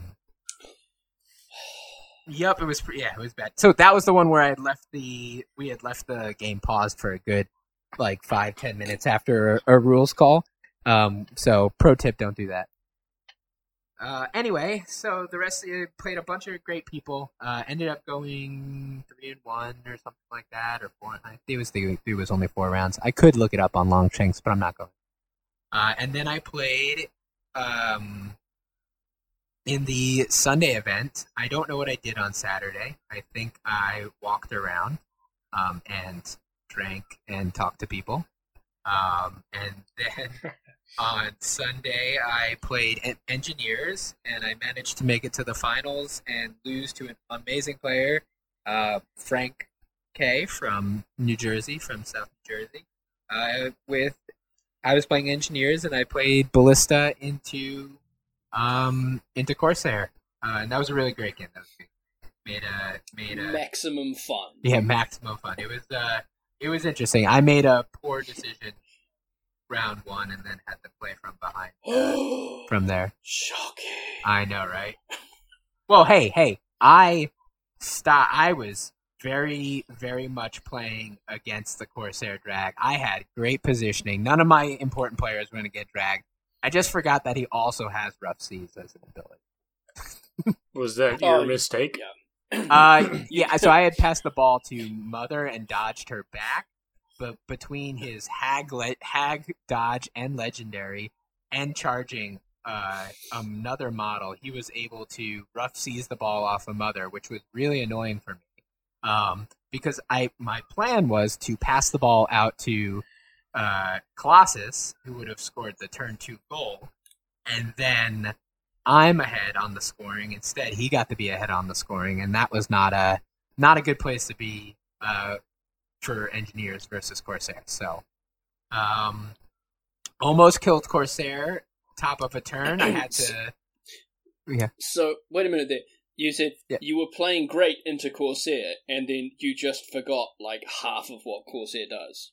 [SPEAKER 1] Yep, it was pretty, yeah, it was bad. So that was the one where I had left the we had left the game paused for a good like five ten minutes after a, a rules call. Um, so pro tip, don't do that. Uh, anyway, so the rest of it played a bunch of great people. Uh, ended up going three and one or something like that, or four. I think it was the it was only four rounds. I could look it up on Longshanks, but I'm not going. Uh, and then I played. Um, In the Sunday event, I don't know what I did on Saturday. I think I walked around um, and drank and talked to people. Um, and then on Sunday, I played en- Engineers, and I managed to make it to the finals and lose to an amazing player, uh, Frank K. from New Jersey, from South New Jersey. Uh, with I was playing Engineers, and I played Ballista into... Um, into Corsair, uh, and that was a really great game. That was great. Made a made a
[SPEAKER 3] maximum fun.
[SPEAKER 1] Yeah, maximum fun. It was uh, it was interesting. I made a poor decision round one, and then had to play from behind uh, from there.
[SPEAKER 3] Shocking.
[SPEAKER 1] I know, right? Well, hey, hey, I st- I was very, very much playing against the Corsair drag. I had great positioning. None of my important players were going to get dragged. I just forgot that he also has Rough Seas as an ability.
[SPEAKER 2] Was that your oh, mistake?
[SPEAKER 3] Yeah.
[SPEAKER 1] uh, yeah, so I had passed the ball to Mother and dodged her back, but between his Hag, le- Hag dodge and Legendary and charging uh, another model, he was able to Rough Seas the ball off of Mother, which was really annoying for me. Um, because I my plan was to pass the ball out to Uh, Colossus, who would have scored the turn two goal, and then I'm ahead on the scoring. Instead, he got to be ahead on the scoring, and that was not a not a good place to be uh, for Engineers versus Corsair. So, um, almost killed Corsair, top of a turn. I had to. Yeah.
[SPEAKER 3] So wait a minute there. You said yeah. you were playing great into Corsair, and then you just forgot like half of what Corsair does.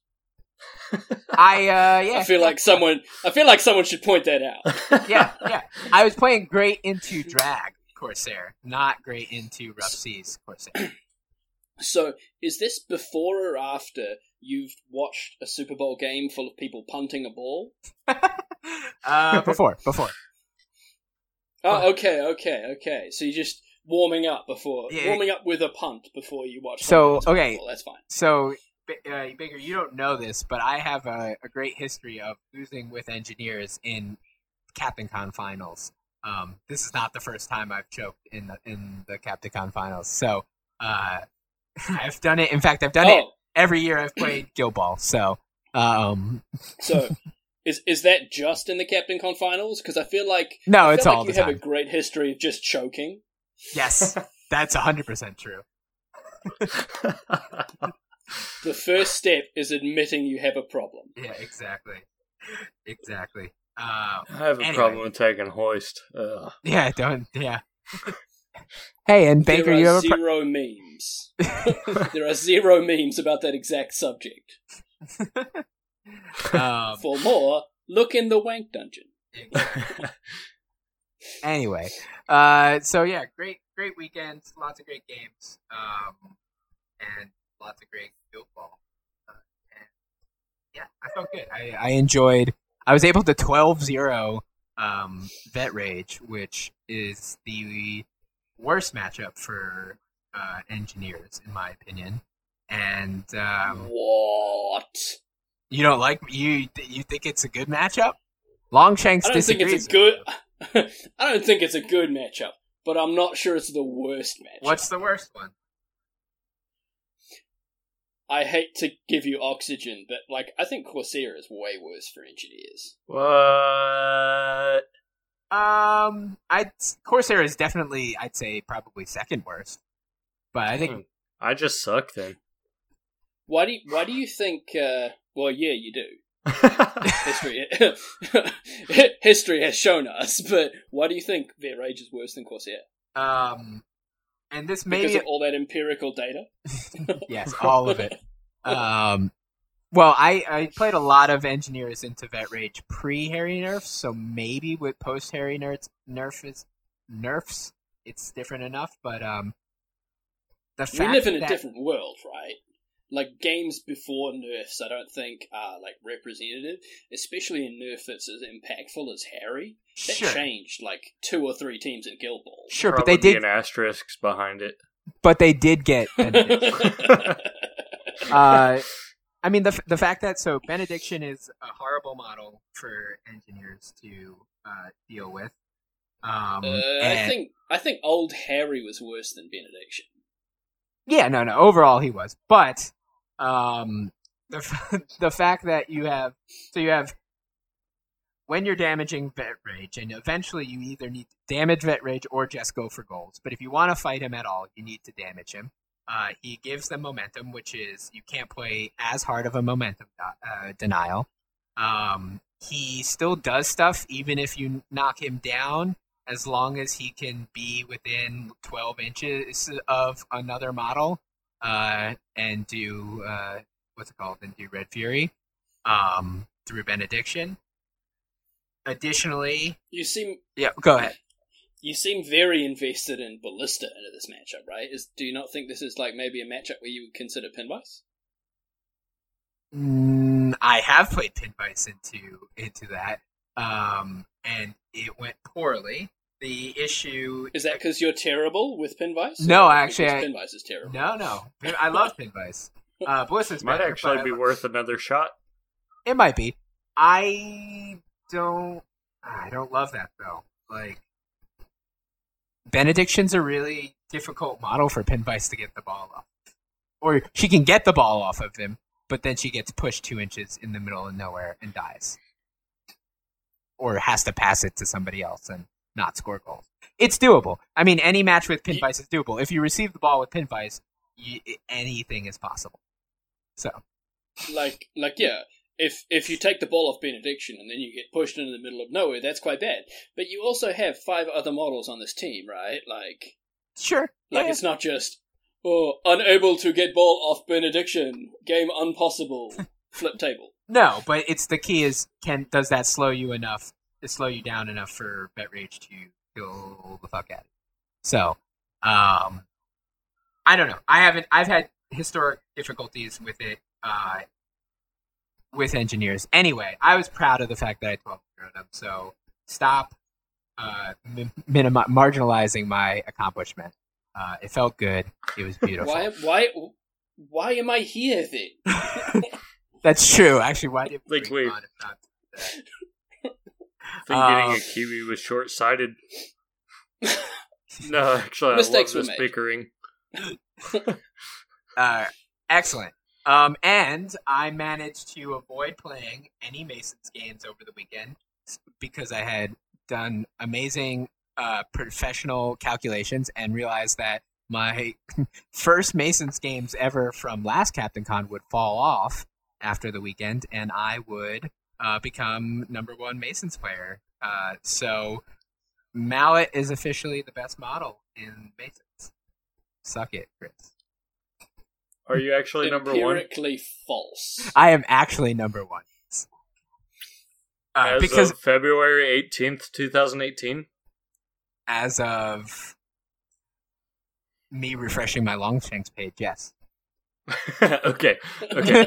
[SPEAKER 1] I uh yeah.
[SPEAKER 3] I feel like someone. I feel like someone should point that out.
[SPEAKER 1] yeah, yeah. I was playing great into drag Corsair, not great into Rough Seas Corsair.
[SPEAKER 3] So, is this before or after you've watched a Super Bowl game full of people punting a ball?
[SPEAKER 1] uh, before, before.
[SPEAKER 3] Oh, okay, okay, okay. So you're just warming up before,
[SPEAKER 1] yeah.
[SPEAKER 3] warming up with a punt before you watch.
[SPEAKER 1] So okay,
[SPEAKER 3] that's fine.
[SPEAKER 1] So. Uh, Baker, you don't know this, but I have a, a great history of losing with Engineers in Captain Con finals. Um, this is not the first time I've choked in the in the Captain Con finals. So uh, I've done it. In fact, I've done oh. it every year I've played Guild Ball. So, um,
[SPEAKER 3] so is is that just in the Captain Con finals? Because I feel like
[SPEAKER 1] no,
[SPEAKER 3] I
[SPEAKER 1] it's
[SPEAKER 3] feel
[SPEAKER 1] all
[SPEAKER 3] like
[SPEAKER 1] the
[SPEAKER 3] you
[SPEAKER 1] time.
[SPEAKER 3] have a great history of just choking.
[SPEAKER 1] Yes, that's a hundred percent true.
[SPEAKER 3] The first step is admitting you have a problem.
[SPEAKER 1] Yeah, exactly. Exactly. Um,
[SPEAKER 2] I have a anyway. problem with taking hoist. Ugh.
[SPEAKER 1] Yeah, don't. Yeah. Hey, and Baker,
[SPEAKER 3] there are
[SPEAKER 1] you have
[SPEAKER 3] zero
[SPEAKER 1] a pro-
[SPEAKER 3] memes. There are zero memes about that exact subject.
[SPEAKER 1] um,
[SPEAKER 3] For more, look in the Wank Dungeon.
[SPEAKER 1] Anyway, uh, so yeah, great, great weekends, lots of great games, um, and. Lots of great Guild Ball. Uh, and yeah, I felt good. I, I enjoyed... I was able to twelve zero um, Vet Rage, which is the worst matchup for uh, Engineers, in my opinion. And... Um,
[SPEAKER 3] what?
[SPEAKER 1] You don't like... You you think it's a good matchup? Longshanks
[SPEAKER 3] I don't think
[SPEAKER 1] disagrees.
[SPEAKER 3] it's a good... I don't think it's a good matchup, but I'm not sure it's the worst matchup.
[SPEAKER 1] What's the worst one?
[SPEAKER 3] I hate to give you oxygen, but like I think Corsair is way worse for engineers.
[SPEAKER 2] What?
[SPEAKER 1] Um, I Corsair is definitely, I'd say, probably second worst. But I think
[SPEAKER 2] I just suck then.
[SPEAKER 3] Why do you, Why do you think? Uh, well, yeah, you do. History history has shown us, but why do you think Vet Rage is worse than Corsair?
[SPEAKER 1] Um, and this may
[SPEAKER 3] because of all that empirical data.
[SPEAKER 1] Yes, all of it. Um, well, I, I played a lot of engineers into Vet Rage pre Harry nerfs, so maybe with post Harry nerfs, nerfs, nerfs, it's different enough. But um, the fact
[SPEAKER 3] we live in a
[SPEAKER 1] that...
[SPEAKER 3] different world, right? Like, games before nerfs, I don't think are, like, representative, especially in nerf that's as impactful as Harry. That
[SPEAKER 1] Sure.
[SPEAKER 3] changed, like, two or three teams in Guild Ball.
[SPEAKER 1] Sure, but
[SPEAKER 2] Probably
[SPEAKER 1] they did.
[SPEAKER 2] an asterisk behind it.
[SPEAKER 1] But they did get. uh, I mean, the the fact that so Benediction is a horrible model for engineers to uh, deal with. Um,
[SPEAKER 3] uh,
[SPEAKER 1] and,
[SPEAKER 3] I think I think old Harry was worse than Benediction.
[SPEAKER 1] Yeah, no, no. Overall, he was, but um, the the fact that you have so you have when you're damaging Vet Rage, and eventually you either need to damage Vet Rage or just go for goals. But if you want to fight him at all, you need to damage him. Uh, he gives them momentum, which is you can't play as hard of a momentum uh, denial. Um, he still does stuff even if you knock him down, as long as he can be within twelve inches of another model uh, and do, uh, what's it called, and do Red Fury um, through Benediction. Additionally...
[SPEAKER 3] You seem...
[SPEAKER 1] Yeah, go ahead.
[SPEAKER 3] You seem very invested in Ballista into this matchup, right? Is Do you not think this is like maybe a matchup where you would consider Pinvice?
[SPEAKER 1] Mm, I have played Pinvice into, into that, um, and it went poorly. The issue...
[SPEAKER 3] Is that because you're terrible with Pinvice?
[SPEAKER 1] No,
[SPEAKER 3] Or
[SPEAKER 1] actually...
[SPEAKER 3] because
[SPEAKER 1] I,
[SPEAKER 3] Pinvice is terrible.
[SPEAKER 1] No, no. I love Pinvice. Uh, Ballista's
[SPEAKER 2] Might
[SPEAKER 1] better,
[SPEAKER 2] actually
[SPEAKER 1] but
[SPEAKER 2] be
[SPEAKER 1] I,
[SPEAKER 2] worth another shot.
[SPEAKER 1] It might be. I don't... I don't love that, though. Like, Benediction's a really difficult model for Pinvice to get the ball off. Or she can get the ball off of him, but then she gets pushed two inches in the middle of nowhere and dies. Or has to pass it to somebody else and not score goals. It's doable. I mean, any match with Pinvice is doable. If you receive the ball with Pinvice, you, anything is possible. So,
[SPEAKER 3] Like, like, yeah. If if you take the ball off Benediction and then you get pushed into the middle of nowhere, that's quite bad. But you also have five other models on this team, right? Like,
[SPEAKER 1] sure.
[SPEAKER 3] like
[SPEAKER 1] yeah.
[SPEAKER 3] it's not just, oh, unable to get ball off Benediction, game unpossible, flip table.
[SPEAKER 1] No, but it's the key is can does that slow you enough to slow you down enough for Vet Rage to kill the fuck out of you? So, um, I don't know. I haven't. I've had historic difficulties with it. Uh, with engineers. Anyway, I was proud of the fact that I twelve zero'd them, so stop uh, mi- minimi- marginalizing my accomplishment. Uh, it felt good. It was beautiful.
[SPEAKER 3] Why, why, why am I here then?
[SPEAKER 1] That's true. Actually, why did we
[SPEAKER 2] Like,
[SPEAKER 1] bring
[SPEAKER 2] wait.
[SPEAKER 1] on if not that?
[SPEAKER 2] I think
[SPEAKER 1] Um,
[SPEAKER 2] getting a Kiwi was short-sighted. No, actually, I
[SPEAKER 3] Mistakes
[SPEAKER 2] love
[SPEAKER 3] were
[SPEAKER 2] this
[SPEAKER 3] made.
[SPEAKER 2] bickering.
[SPEAKER 1] Uh, excellent. Um, and I managed to avoid playing any Masons games over the weekend because I had done amazing uh, professional calculations and realized that my first Masons games ever from last Captain Con would fall off after the weekend, and I would uh, become number one Masons player. Uh, so Mallet is officially the best model in Masons. Suck it, Chris.
[SPEAKER 2] Are you actually number one?
[SPEAKER 3] Empirically false.
[SPEAKER 1] I am actually number one. Uh,
[SPEAKER 2] As
[SPEAKER 1] because
[SPEAKER 2] of February eighteenth, twenty eighteen?
[SPEAKER 1] as of me refreshing my Longshanks page, yes.
[SPEAKER 2] Okay, okay.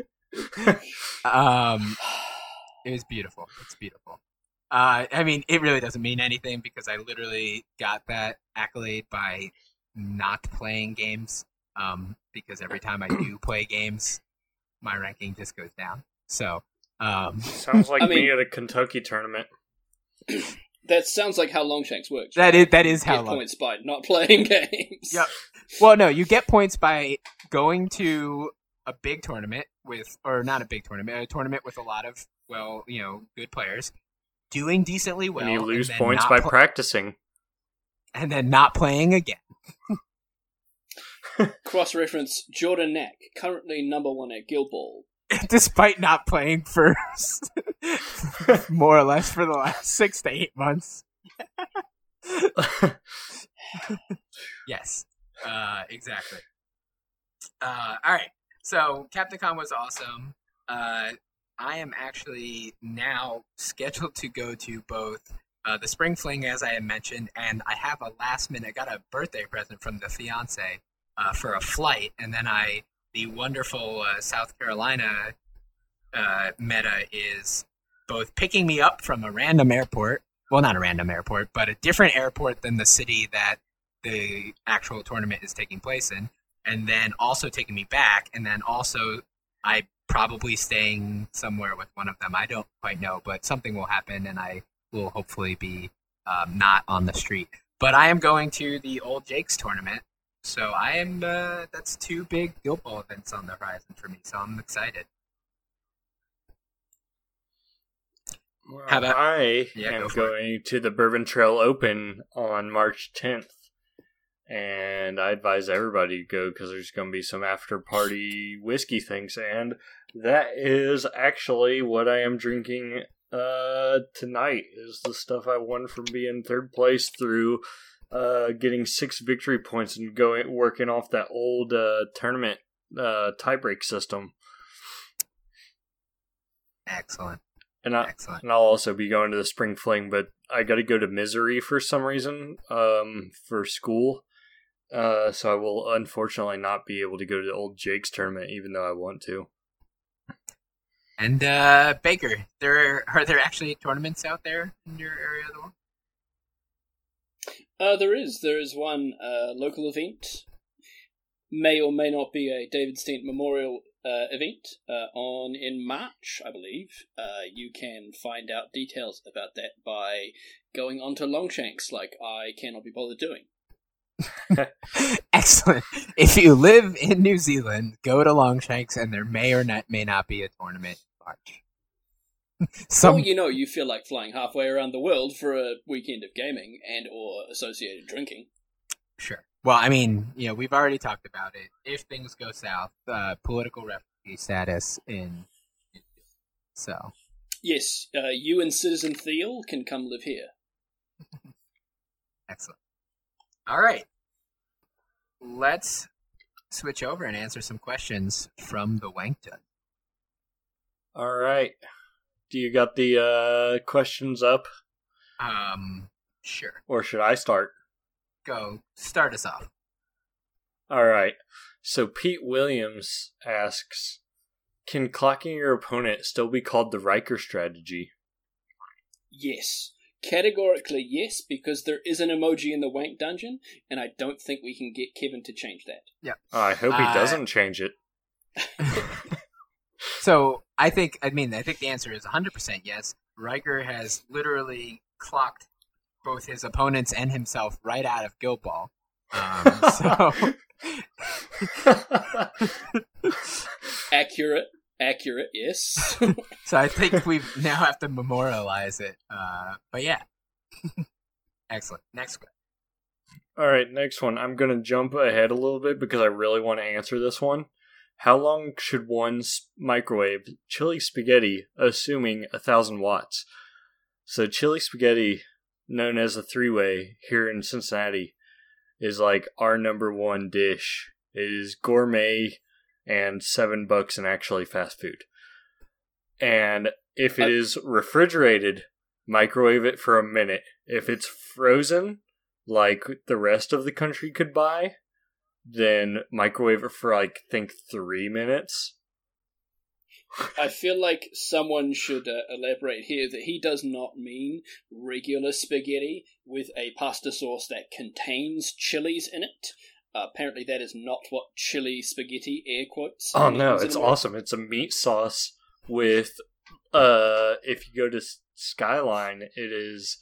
[SPEAKER 1] um, it was beautiful. It's beautiful. Uh, I mean, it really doesn't mean anything because I literally got that accolade by not playing games. Um, because every time I do play games, my ranking just goes down. So, um,
[SPEAKER 2] Sounds like
[SPEAKER 3] I
[SPEAKER 2] me
[SPEAKER 3] mean-
[SPEAKER 2] at a Kentucky tournament.
[SPEAKER 3] That sounds like how Longshanks works.
[SPEAKER 1] that is that is how
[SPEAKER 3] Get
[SPEAKER 1] long.
[SPEAKER 3] points by not playing games.
[SPEAKER 1] Yep. Well, no, you get points by going to a big tournament with, or not a big tournament, a tournament with a lot of, well, you know, good players, doing decently well.
[SPEAKER 2] And you lose
[SPEAKER 1] and
[SPEAKER 2] points by
[SPEAKER 1] pl-
[SPEAKER 2] practicing.
[SPEAKER 1] And then not playing again.
[SPEAKER 3] Cross-reference, Jordan Knack, currently number one at Guild Ball.
[SPEAKER 1] Despite not playing for more or less for the last six to eight months. Yes, uh, exactly. Uh, all right, so CaptainCon was awesome. Uh, I am actually now scheduled to go to both uh, the Spring Fling, as I had mentioned, and I have a last minute, I got a birthday present from the fiance uh, for a flight, and then I... The wonderful uh, South Carolina uh, meta is both picking me up from a random airport, well, not a random airport, but a different airport than the city that the actual tournament is taking place in, and then also taking me back, and then also I probably staying somewhere with one of them. I don't quite know, but something will happen, and I will hopefully be um, not on the street. But I am going to the Old Jakes tournament. So I am, uh, that's two big Guild Ball events on the horizon for me, so I'm excited.
[SPEAKER 2] Well,
[SPEAKER 1] How about-
[SPEAKER 2] I
[SPEAKER 1] Yeah,
[SPEAKER 2] am
[SPEAKER 1] go for
[SPEAKER 2] going to the Bourbon Trail Open on March tenth. And I advise everybody to go because there's going to be some after-party whiskey things. And that is actually what I am drinking uh, tonight, is the stuff I won from being third place through... Uh, getting six victory points and going working off that old uh, tournament uh, tiebreak system.
[SPEAKER 1] Excellent.
[SPEAKER 2] And I
[SPEAKER 1] Excellent.
[SPEAKER 2] and I'll also be going to the Spring Fling, but I got to go to Misery for some reason um, for school. Uh, so I will unfortunately not be able to go to the Old Jakes tournament, even though I want to.
[SPEAKER 1] And uh, Baker, there are there actually tournaments out there in your area of the world?
[SPEAKER 3] Uh, there is. There is one uh, local event. May or may not be a David Stent Memorial uh, event uh, on in March, I believe. Uh, you can find out details about that by going onto Longshanks, like I cannot be bothered doing.
[SPEAKER 1] Excellent. If you live in New Zealand, go to Longshanks, and there may or not, may not be a tournament in March. Some...
[SPEAKER 3] Or, you know, you feel like flying halfway around the world for a weekend of gaming and or associated drinking.
[SPEAKER 1] Sure. Well, I mean, you know, we've already talked about it. If things go south, uh, political refugee status in... So...
[SPEAKER 3] Yes, uh, you and Citizen Thiel can come live here.
[SPEAKER 1] Excellent. All right. Let's switch over and answer some questions from the Wankton.
[SPEAKER 2] All right. Do you got the uh, questions up?
[SPEAKER 1] Um, sure.
[SPEAKER 2] Or should I start?
[SPEAKER 1] Go. Start us off.
[SPEAKER 2] All right. So Pete Williams asks, can clocking your opponent still be called the Riker strategy?
[SPEAKER 3] Yes. Categorically yes, because there is an emoji in the Wank Dungeon, and I don't think we can get Kevin to change that.
[SPEAKER 1] Yeah.
[SPEAKER 2] I hope he
[SPEAKER 1] Uh,
[SPEAKER 2] doesn't change it.
[SPEAKER 1] So, I think, I mean, I think the answer is one hundred percent yes. Riker has literally clocked both his opponents and himself right out of Guild Ball. Um, so...
[SPEAKER 3] Accurate. Accurate, yes.
[SPEAKER 1] So I think we now have to memorialize it. Uh, but yeah. Excellent. Next question.
[SPEAKER 2] All right, next one. I'm going to jump ahead a little bit because I really want to answer this one. How long should one s- microwave chili spaghetti, assuming one thousand watts? So chili spaghetti, known as a three-way here in Cincinnati, is like our number one dish. It is gourmet and seven bucks and actually fast food. And if it
[SPEAKER 3] Uh,
[SPEAKER 2] is refrigerated, microwave it for a minute. If it's frozen, like the rest of the country could buy, then microwave it for like, think three minutes.
[SPEAKER 3] I feel like someone should uh, elaborate here that he does not mean regular spaghetti with a pasta sauce that contains chilies in it. Uh, apparently that is not what chili spaghetti, air quotes.
[SPEAKER 2] Oh no,
[SPEAKER 3] means
[SPEAKER 2] it's
[SPEAKER 3] anymore.
[SPEAKER 2] awesome. It's a meat sauce with, uh, if you go to Skyline, it is,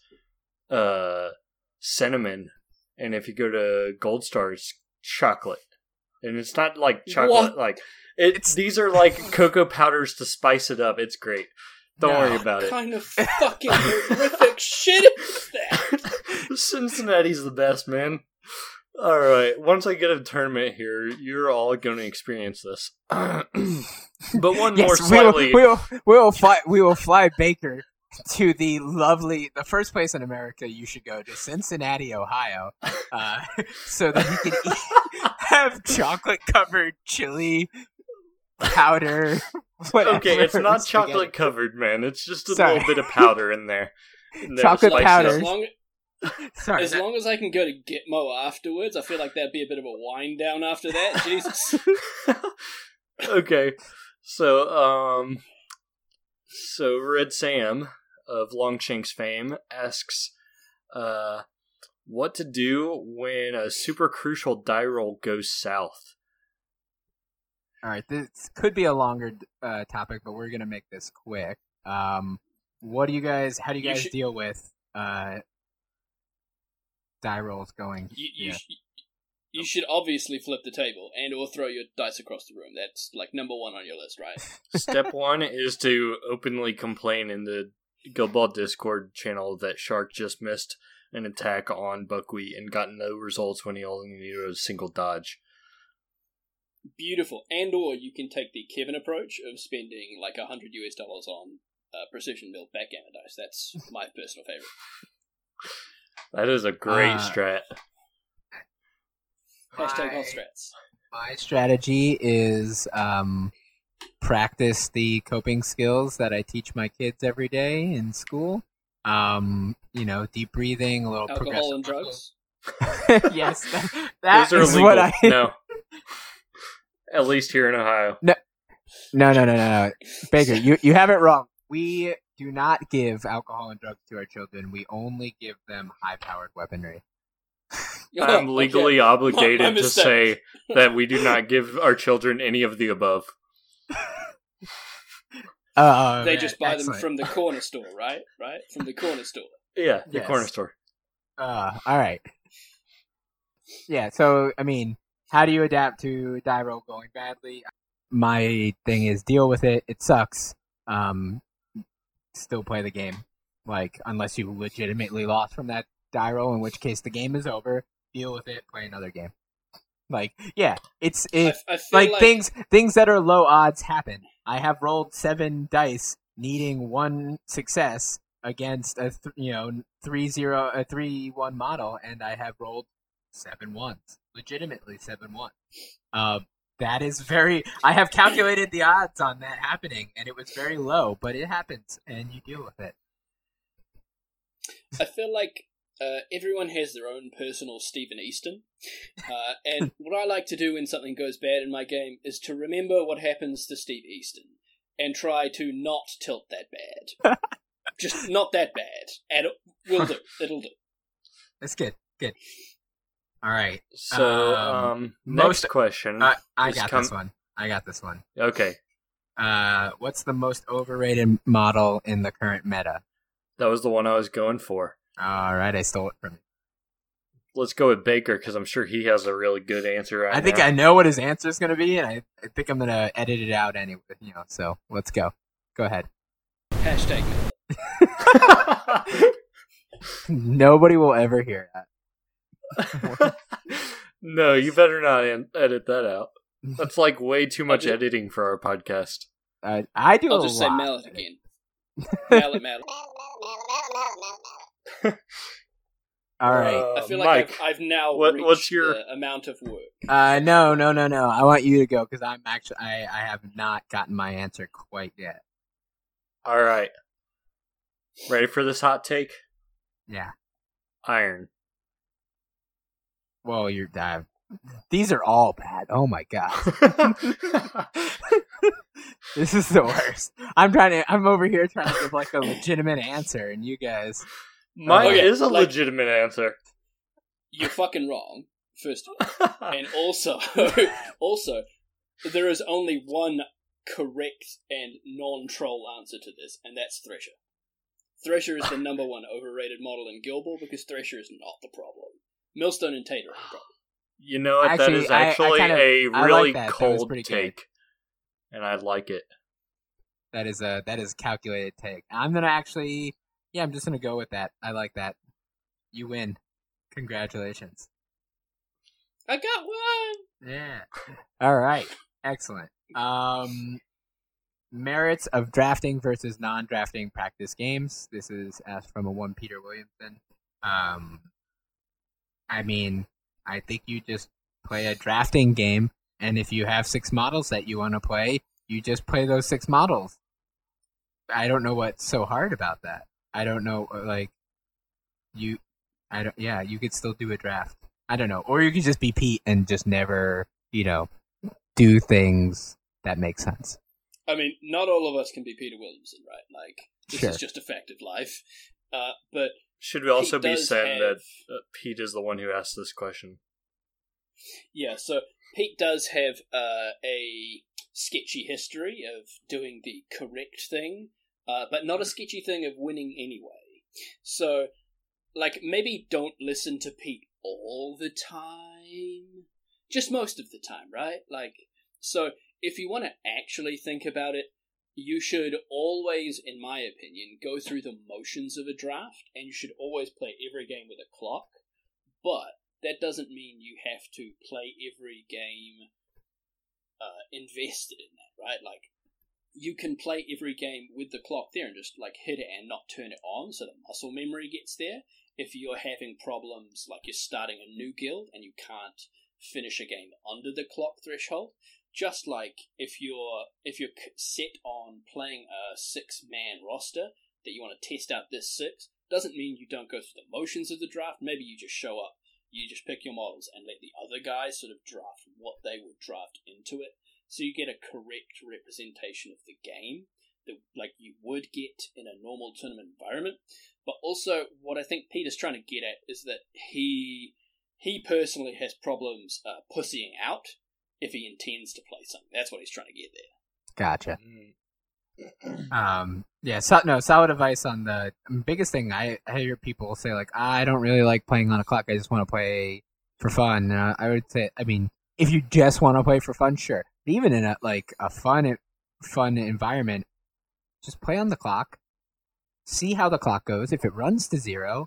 [SPEAKER 2] uh, cinnamon. And if you go to Gold Star, it's chocolate. and it's not like chocolate.
[SPEAKER 3] What?
[SPEAKER 2] Like it, these are like cocoa powders to spice it up. It's great. Don't
[SPEAKER 1] No.
[SPEAKER 2] worry about
[SPEAKER 3] What
[SPEAKER 2] it.
[SPEAKER 3] kind of fucking horrific shit is that?
[SPEAKER 2] Cincinnati's the best, man. All right. Once I get a tournament here, you're all going to experience this. But one more
[SPEAKER 1] Yes,
[SPEAKER 2] slightly.
[SPEAKER 1] we will, we will, we will fly. We will fly Baker to the lovely, the first place in America you should go to, Cincinnati, Ohio, uh, so that you can eat, have chocolate covered chili powder. Whatever,
[SPEAKER 2] Okay, it's not
[SPEAKER 1] spaghetti.
[SPEAKER 2] chocolate covered, man. It's just a
[SPEAKER 1] Sorry.
[SPEAKER 2] little bit of powder in there. And then
[SPEAKER 1] Chocolate
[SPEAKER 2] spices.
[SPEAKER 1] powder.
[SPEAKER 3] As long,
[SPEAKER 1] Sorry,
[SPEAKER 3] as
[SPEAKER 1] that-
[SPEAKER 3] long as I can go to Gitmo afterwards, I feel like that'd be a bit of a wind down after that. Jesus.
[SPEAKER 2] Okay, so um, so Red Sam of Longshanks fame asks, uh, what to do when a super crucial die roll goes south.
[SPEAKER 1] All right, this could be a longer uh, topic, but we're gonna make this quick. Um, what do you guys? How do you
[SPEAKER 3] You
[SPEAKER 1] guys
[SPEAKER 3] should-
[SPEAKER 1] deal with uh, die rolls going?
[SPEAKER 3] You, you,
[SPEAKER 1] yeah.
[SPEAKER 3] sh- you should obviously flip the table and or throw your dice across the room. That's like number one on your list, right?
[SPEAKER 2] Step one is to openly complain in the Guild Ball Discord channel that Shark just missed an attack on Buckwheat and got no results when he only needed a single dodge.
[SPEAKER 3] Beautiful. And or you can take the Kevin approach of spending like a hundred US dollars on uh, precision built backgammon dice. That's my personal favorite.
[SPEAKER 2] That is a great
[SPEAKER 1] Uh,
[SPEAKER 2] strat.
[SPEAKER 3] Hashtag
[SPEAKER 1] My-
[SPEAKER 3] hot strats.
[SPEAKER 1] My strategy is um, practice the coping skills that I teach my kids every day in school. Um, you know, deep breathing, a little
[SPEAKER 3] Alcohol and
[SPEAKER 1] progressive-
[SPEAKER 3] drugs.
[SPEAKER 1] Yes, that, that
[SPEAKER 2] Those are
[SPEAKER 1] is
[SPEAKER 2] illegal.
[SPEAKER 1] what I.
[SPEAKER 2] No. At least here in Ohio.
[SPEAKER 1] No, no, no, no, no. Baker, you, you have it wrong. We do not give alcohol and drugs to our children. We only give them high-powered weaponry.
[SPEAKER 2] I'm
[SPEAKER 3] Oh,
[SPEAKER 2] legally
[SPEAKER 3] okay.
[SPEAKER 2] obligated
[SPEAKER 3] My
[SPEAKER 2] to
[SPEAKER 3] mistake.
[SPEAKER 2] say that we do not give our children any of the above.
[SPEAKER 1] Oh,
[SPEAKER 3] They
[SPEAKER 1] man,
[SPEAKER 3] just buy
[SPEAKER 1] excellent.
[SPEAKER 3] them from the corner store, right? Right? From the corner store.
[SPEAKER 2] Yeah, the
[SPEAKER 1] Yes.
[SPEAKER 2] corner store.
[SPEAKER 1] Uh, all right. Yeah, so, I mean, how do you adapt to die roll going badly? My thing is deal with it. It sucks. Um, still play the game. Like, unless you legitimately lost from that die roll, in which case the game is over. Deal with it. Play another game. Like, yeah, it's it.
[SPEAKER 3] I, I feel
[SPEAKER 1] like,
[SPEAKER 3] like,
[SPEAKER 1] things things that are low odds happen. I have rolled seven dice, needing one success against a th- you know three zero a three one model, and I have rolled seven ones, legitimately seven one. Uh, that is very. I have calculated the odds on that happening, and it was very low, but it happens, and you deal with it.
[SPEAKER 3] I feel like uh, everyone has their own personal Stephen Easton. Uh, and what I like to do when something goes bad in my game is to remember what happens to Steve Easton and try to not tilt that bad. Just not that bad. And it will do. It'll do.
[SPEAKER 1] That's good. Good. All right.
[SPEAKER 2] So,
[SPEAKER 1] Um,
[SPEAKER 2] um,
[SPEAKER 1] most-
[SPEAKER 2] next question.
[SPEAKER 1] Uh, I
[SPEAKER 2] It's
[SPEAKER 1] got
[SPEAKER 2] come-
[SPEAKER 1] this one. I got this one.
[SPEAKER 2] okay,
[SPEAKER 1] Uh, what's the most overrated model in the current meta?
[SPEAKER 2] that was the one I was going for.
[SPEAKER 1] All right, I stole it from you.
[SPEAKER 2] Let's go with Baker because I'm sure he has a really good answer right
[SPEAKER 1] I think
[SPEAKER 2] now.
[SPEAKER 1] I know what his answer is going to be, and I, I think I'm going to edit it out anyway. You know, so let's go. Go ahead.
[SPEAKER 3] Hashtag me.
[SPEAKER 1] Nobody will ever hear that.
[SPEAKER 2] No, you better not an- edit that out. That's like way too much
[SPEAKER 3] Okay.
[SPEAKER 2] editing for our podcast.
[SPEAKER 1] Uh, I do
[SPEAKER 3] I'll
[SPEAKER 1] a
[SPEAKER 3] just say
[SPEAKER 1] lot.
[SPEAKER 3] mallet again. Mallet, mallet.
[SPEAKER 1] All right.
[SPEAKER 2] Uh,
[SPEAKER 3] I feel like
[SPEAKER 2] Mike,
[SPEAKER 3] I've, I've now
[SPEAKER 2] what-
[SPEAKER 3] reached
[SPEAKER 2] what's your-
[SPEAKER 3] the amount of work.
[SPEAKER 1] Uh, no, no, no, no. I want you to go because I'm actually I, I have not gotten my answer quite yet.
[SPEAKER 2] all right. Ready for this hot take?
[SPEAKER 1] Yeah.
[SPEAKER 2] Iron.
[SPEAKER 1] Well, you're. Uh, these are all bad. Oh my god. This is the worst. I'm trying to. I'm over here trying to give like a legitimate answer, and you guys.
[SPEAKER 2] Mine
[SPEAKER 3] Okay,
[SPEAKER 2] is a
[SPEAKER 3] like-
[SPEAKER 2] legitimate answer.
[SPEAKER 3] You're fucking wrong, first of all. And also, also, there is only one correct and non-troll answer to this, and that's Thresher. Thresher is the number one overrated model in Guild Ball because Thresher is not the problem. Millstone and Tater are the problem.
[SPEAKER 2] You know what?
[SPEAKER 1] Actually,
[SPEAKER 2] that is
[SPEAKER 1] I- I
[SPEAKER 2] actually
[SPEAKER 1] kind of-
[SPEAKER 2] a
[SPEAKER 1] I like
[SPEAKER 2] really
[SPEAKER 1] that. That was
[SPEAKER 2] cold
[SPEAKER 1] pretty good.
[SPEAKER 2] take, and I like it.
[SPEAKER 1] That is a that is a calculated take. I'm gonna actually, yeah, I'm just gonna go with that. I like that. You win. Congratulations.
[SPEAKER 3] I got one.
[SPEAKER 1] Yeah. All right. Excellent. Um, merits of drafting versus non-drafting practice games. This is asked from a one Peter Williamson. Um, I mean, I think you just play a drafting game, and if you have six models that you want to play, you just play those six models. I don't know what's so hard about that. I don't know, like, you, I don't, yeah, you could still do a draft. I don't know. Or you could just be Pete and just never, you know, do things that make sense.
[SPEAKER 3] I mean, not all of us can be Peter Williamson, right? Like, this
[SPEAKER 1] Sure.
[SPEAKER 3] is just a fact of life. Uh, but
[SPEAKER 2] Should we also
[SPEAKER 3] Pete
[SPEAKER 2] be
[SPEAKER 3] does
[SPEAKER 2] saying
[SPEAKER 3] have-
[SPEAKER 2] that uh, Pete is the one who asked this question?
[SPEAKER 3] yeah, so Pete does have uh, a sketchy history of doing the correct thing, uh, but not a sketchy thing of winning anyway. So, like, maybe don't listen to Pete all the time. Just most of the time, right? Like, so if you want to actually think about it, you should always, in my opinion, go through the motions of a draft, and you should always play every game with a clock. But that doesn't mean you have to play every game uh, invested in that, right? Like, you can play every game with the clock there and just, like, hit it and not turn it on so the muscle memory gets there. If you're having problems, like you're starting a new guild and you can't finish a game under the clock threshold, just like if you're if you're set on playing a six-man roster that you want to test out this six, doesn't mean you don't go through the motions of the draft. Maybe you just show up, you just pick your models and let the other guys sort of draft what they would draft into it, so you get a correct representation of the game that like you would get in a normal tournament environment. But also, what I think Peter's trying to get at is that he he personally has problems uh, pussying out if he intends to play something. That's what he's trying to get there.
[SPEAKER 1] Gotcha.
[SPEAKER 2] Mm.
[SPEAKER 1] Um, yeah, so, no, solid advice on the biggest thing. I, I hear people say, like, I don't really like playing on a clock. I just want to play for fun. Uh, I would say, I mean, if you just want to play for fun, sure. But even in a, like, a fun, fun environment, just play on the clock. See how the clock goes. If it runs to zero,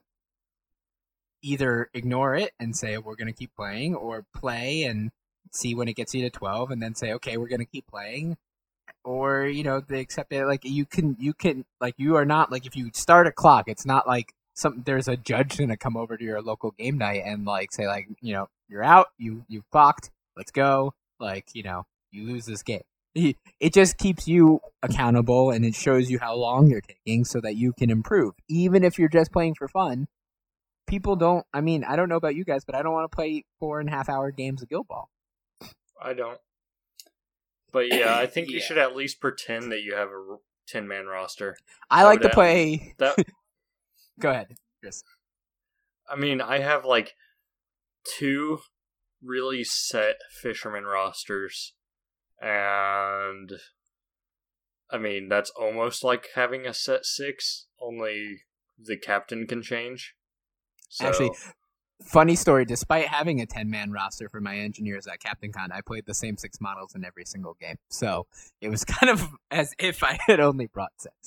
[SPEAKER 1] either ignore it and say, we're going to keep playing, or play and see when it gets you to twelve and then say, okay, we're going to keep playing. Or, you know, they accept it. Like, you can, you can, like, you are not, like, if you start a clock, it's not like some, there's a judge going to come over to your local game night and, like, say, like, you know, you're out, you, you fucked, let's go. Like, you know, you lose this game. It just keeps you accountable, and it shows you how long you're taking so that you can improve. Even if you're just playing for fun, people don't, I mean, I don't know about you guys, but I don't want to play four and a half hour games of Guild Ball.
[SPEAKER 2] I don't. But yeah, I think
[SPEAKER 3] Yeah.
[SPEAKER 2] you should at least pretend that you have a ten-man roster.
[SPEAKER 1] I
[SPEAKER 2] That
[SPEAKER 1] like
[SPEAKER 2] would
[SPEAKER 1] to
[SPEAKER 2] have-
[SPEAKER 1] play.
[SPEAKER 2] That
[SPEAKER 1] Go ahead, Chris.
[SPEAKER 2] I mean, I have like two really set fisherman rosters, and I mean that's almost like having a set six. Only the captain can change. So,
[SPEAKER 1] Actually, funny story, despite having a ten-man roster for my engineers at Captain Con, I played the same six models in every single game. So it was kind of as if I had only brought six.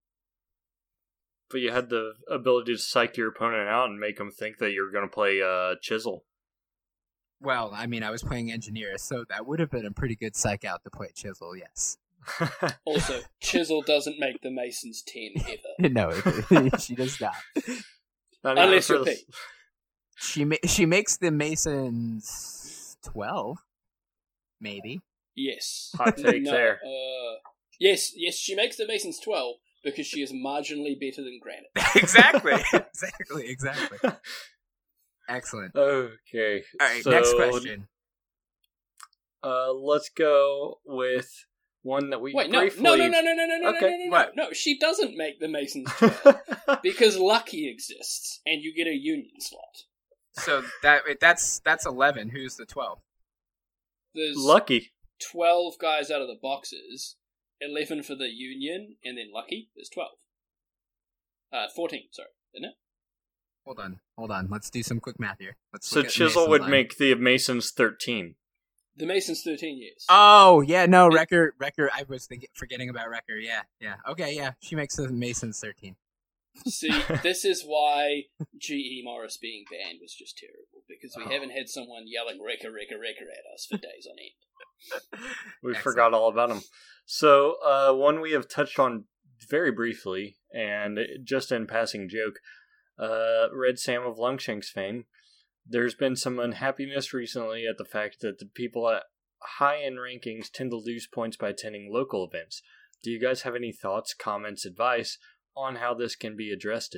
[SPEAKER 2] but you had the ability to psych your opponent out and make them think that you're going to play uh, Chisel.
[SPEAKER 1] Well, I mean, I was playing engineers, so that would have been a pretty good psych out to play Chisel, yes.
[SPEAKER 3] Also, Chisel doesn't make the Masons ten ever.
[SPEAKER 1] No, she does not.
[SPEAKER 2] Not even
[SPEAKER 3] Unless
[SPEAKER 2] for
[SPEAKER 3] you're
[SPEAKER 2] the-
[SPEAKER 3] Pete.
[SPEAKER 1] She ma- she makes the Masons twelve, maybe.
[SPEAKER 3] Yes.
[SPEAKER 2] Hot take
[SPEAKER 3] No,
[SPEAKER 2] there.
[SPEAKER 3] Uh, yes, yes, she makes the Masons twelve because she is marginally better than Granite.
[SPEAKER 1] exactly, exactly, exactly. Excellent.
[SPEAKER 2] Okay.
[SPEAKER 1] All right,
[SPEAKER 2] so,
[SPEAKER 1] next question.
[SPEAKER 2] Uh, let's go with one that we
[SPEAKER 3] Wait, no,
[SPEAKER 2] briefly...
[SPEAKER 3] no, no, no, no, no, no, no,
[SPEAKER 2] Okay,
[SPEAKER 3] no, no, no,
[SPEAKER 1] what?
[SPEAKER 3] no, she doesn't make the Masons twelve because Lucky exists and you get a Union slot.
[SPEAKER 1] So that that's that's eleven. Who's the twelve?
[SPEAKER 3] There's
[SPEAKER 2] Lucky.
[SPEAKER 3] twelve guys out of the boxes, eleven for the Union, and then Lucky, there's twelve. Uh, fourteen, sorry, isn't it?
[SPEAKER 1] hold on, hold on. Let's do some quick math here. Let's
[SPEAKER 2] So
[SPEAKER 1] look at
[SPEAKER 2] Chisel
[SPEAKER 1] Mason's
[SPEAKER 2] would
[SPEAKER 1] line.
[SPEAKER 2] make the Masons thirteen.
[SPEAKER 3] The Masons thirteen years.
[SPEAKER 1] Oh yeah, no, Wrecker, Wrecker. I was thinking, forgetting about Wrecker. Yeah, yeah. Okay, yeah. She makes the Masons thirteen.
[SPEAKER 3] See, this is why G E Morris being banned was just terrible, because we
[SPEAKER 1] Oh.
[SPEAKER 3] haven't had someone yelling "Wrecker, Wrecker, Wrecker" at us for days on end.
[SPEAKER 2] We
[SPEAKER 1] Excellent.
[SPEAKER 2] forgot all about him. So, uh, one we have touched on very briefly, and just in passing joke, uh, Red Sam of Longshanks fame. There's been some unhappiness recently at the fact that the people at high-end rankings tend to lose points by attending local events. Do you guys have any thoughts, comments, advice on how this can be addressed?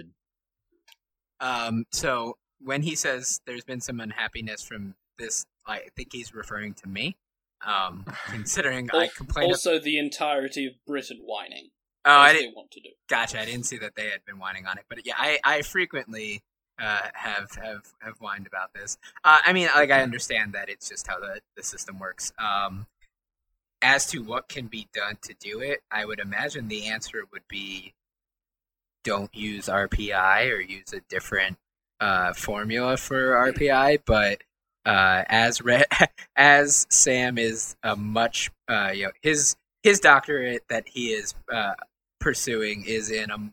[SPEAKER 1] Um, so when he says there's been some unhappiness from this, I think he's referring to me. Um, considering I
[SPEAKER 3] Al-
[SPEAKER 1] complained.
[SPEAKER 3] Also, the entirety of Britain whining,
[SPEAKER 1] oh, I
[SPEAKER 3] as
[SPEAKER 1] didn't.
[SPEAKER 3] they want to do.
[SPEAKER 1] Gotcha. I didn't see that they had been whining on it, but yeah, I, I frequently uh, have have have whined about this. Uh, I mean, like I understand that it's just how the, the system works. Um, as to what can be done to do it, I would imagine the answer would be don't use R P I or use a different uh, formula for R P I. But uh, as Re- as Sam is a much uh, you know his his doctorate that he is uh, pursuing is in a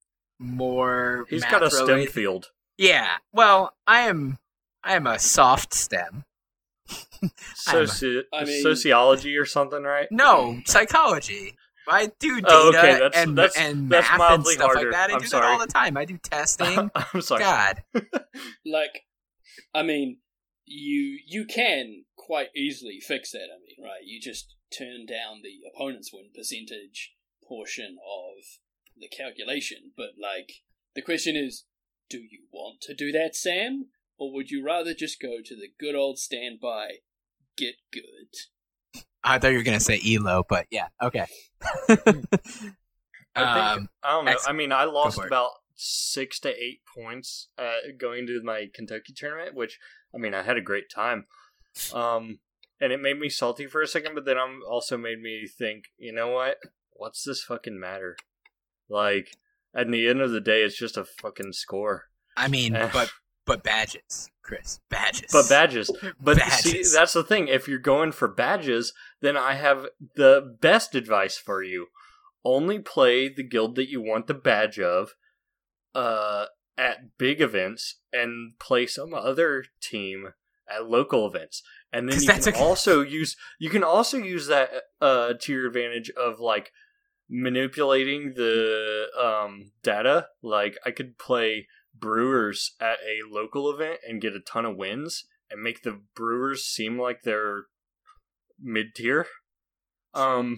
[SPEAKER 1] more
[SPEAKER 2] He's got a STEM
[SPEAKER 1] math-related-
[SPEAKER 2] field.
[SPEAKER 1] Yeah. Well, I am I am a soft STEM.
[SPEAKER 2] Soci-
[SPEAKER 3] I mean-
[SPEAKER 2] sociology or something, right?
[SPEAKER 1] No, psychology. I do data
[SPEAKER 2] Oh, okay, that's-
[SPEAKER 1] and,
[SPEAKER 2] that's-
[SPEAKER 1] and
[SPEAKER 2] that's
[SPEAKER 1] math and
[SPEAKER 2] mildly
[SPEAKER 1] stuff
[SPEAKER 2] harder.
[SPEAKER 1] like that. I
[SPEAKER 2] I'm
[SPEAKER 1] do
[SPEAKER 2] sorry.
[SPEAKER 1] that all the time. I do testing.
[SPEAKER 2] I'm sorry.
[SPEAKER 1] God.
[SPEAKER 3] Like, I mean, you you can quite easily fix that. I mean, right? You just turn down the opponent's win percentage portion of the calculation. But like, the question is, do you want to do that, Sam, or would you rather just go to the good old standby, get good?
[SPEAKER 1] I thought you were gonna say E L O, but yeah, okay.
[SPEAKER 2] I think,
[SPEAKER 1] um,
[SPEAKER 2] I don't know.
[SPEAKER 1] ex-
[SPEAKER 2] I mean, I lost
[SPEAKER 1] for it.
[SPEAKER 2] about six to eight points uh, going to my Kentucky tournament, which, I mean, I had a great time. Um, and it made me salty for a second, but then I'm also made me think, you know what? What's this fucking matter? Like, at the end of the day, it's just a fucking score.
[SPEAKER 1] I mean,
[SPEAKER 2] Eh.
[SPEAKER 1] but but badges, Chris, badges.
[SPEAKER 2] But badges. But see,
[SPEAKER 1] Badges.
[SPEAKER 2] that's the thing. If you're going for badges, then I have the best advice for you. Only play the guild that you want the badge of uh, at big events, and play some other team at local events. And then
[SPEAKER 1] 'Cause
[SPEAKER 2] you
[SPEAKER 1] that's
[SPEAKER 2] can
[SPEAKER 1] a-
[SPEAKER 2] also use you can also use that uh, to your advantage of like manipulating the um, data. Like I could play Brewers at a local event and get a ton of wins and make the Brewers seem like they're mid tier. Um,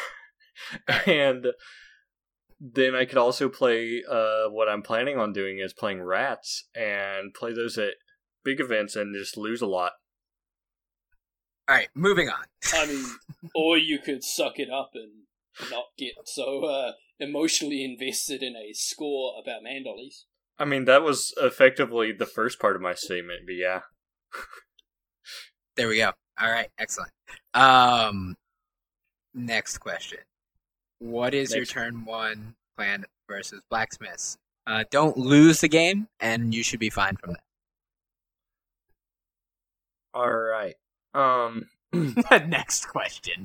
[SPEAKER 2] and then I could also play uh, what I'm planning on doing is playing Rats and play those at big events and just lose a lot.
[SPEAKER 1] All right, moving on.
[SPEAKER 3] I mean, or you could suck it up and not get so uh, emotionally invested in a score about Mandollies.
[SPEAKER 2] I mean, that was effectively the first part of my statement, but yeah.
[SPEAKER 1] There we go. All right, excellent. Um, next question. What is
[SPEAKER 2] Next.
[SPEAKER 1] your turn one plan versus Blacksmiths? Uh, don't lose the game, and you should be fine from
[SPEAKER 2] All right. Um.
[SPEAKER 1] that. Next question.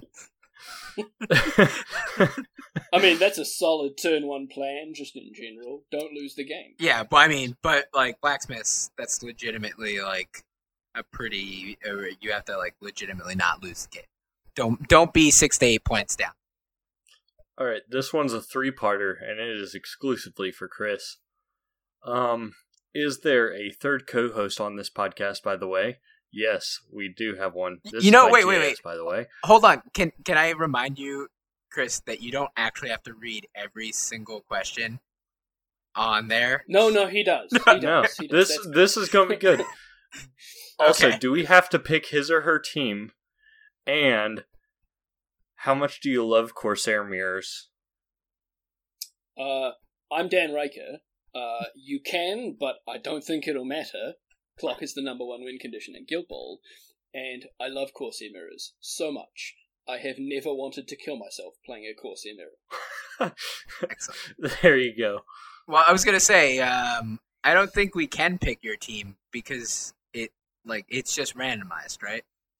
[SPEAKER 3] I mean, that's a solid turn one plan, just in general. Don't lose the game.
[SPEAKER 1] Yeah, but I mean, but like Blacksmiths, that's legitimately like a pretty. Uh, you have to like legitimately not lose the game. Don't don't be six to eight points down.
[SPEAKER 2] All right, this one's a three-parter, and it is exclusively for Chris. Um, is there a third co-host on this podcast, by the way? Yes, we do have one. This
[SPEAKER 1] You know,
[SPEAKER 2] is by
[SPEAKER 1] wait, wait,
[SPEAKER 2] G S,
[SPEAKER 1] wait.
[SPEAKER 2] by the way.
[SPEAKER 1] Hold on. Can can I remind you, Chris, that you don't actually have to read every single question on there?
[SPEAKER 3] No, no, he does. He does.
[SPEAKER 2] No,
[SPEAKER 3] he does.
[SPEAKER 2] this
[SPEAKER 3] That's-
[SPEAKER 2] this is going to be good. Also,
[SPEAKER 1] Okay.
[SPEAKER 2] do we have to pick his or her team? And how much do you love Corsair mirrors?
[SPEAKER 3] Uh, I'm Dan Raker. Uh, you can, but I don't think it'll matter. Clock is the number one win condition in Guild Ball, and I love Corsair mirrors so much. I have never wanted to kill myself playing a Corsair mirror.
[SPEAKER 1] Excellent.
[SPEAKER 2] There you go.
[SPEAKER 1] Well, I was gonna say, um, I don't think we can pick your team because it like it's just randomized, right?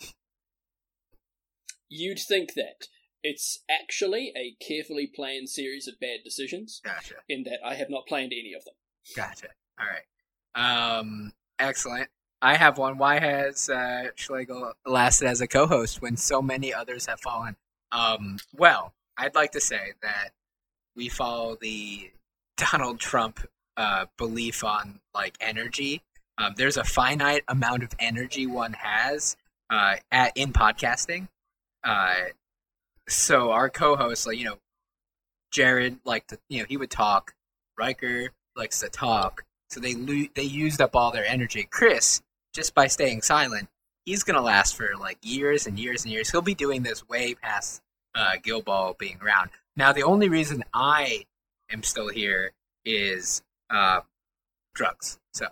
[SPEAKER 3] You'd think that. It's actually a carefully planned series of bad decisions.
[SPEAKER 1] Gotcha.
[SPEAKER 3] In that I have not planned any of them.
[SPEAKER 1] Gotcha. All right. Um, excellent. I have one. Why has uh, Schlegel lasted as a co-host when so many others have fallen? Um, well, I'd like to say that we follow the Donald Trump uh, belief on like energy. Um, there's a finite amount of energy one has uh, at in podcasting. Uh, so our co-host, like you know, Jared, like to, you know, he would talk. Riker likes to talk. So they lo- they used up all their energy. Chris, just by staying silent, he's gonna last for like years and years and years. He'll be doing this way past uh, Gilball being around. Now, the only reason I am still here is uh, drugs. So,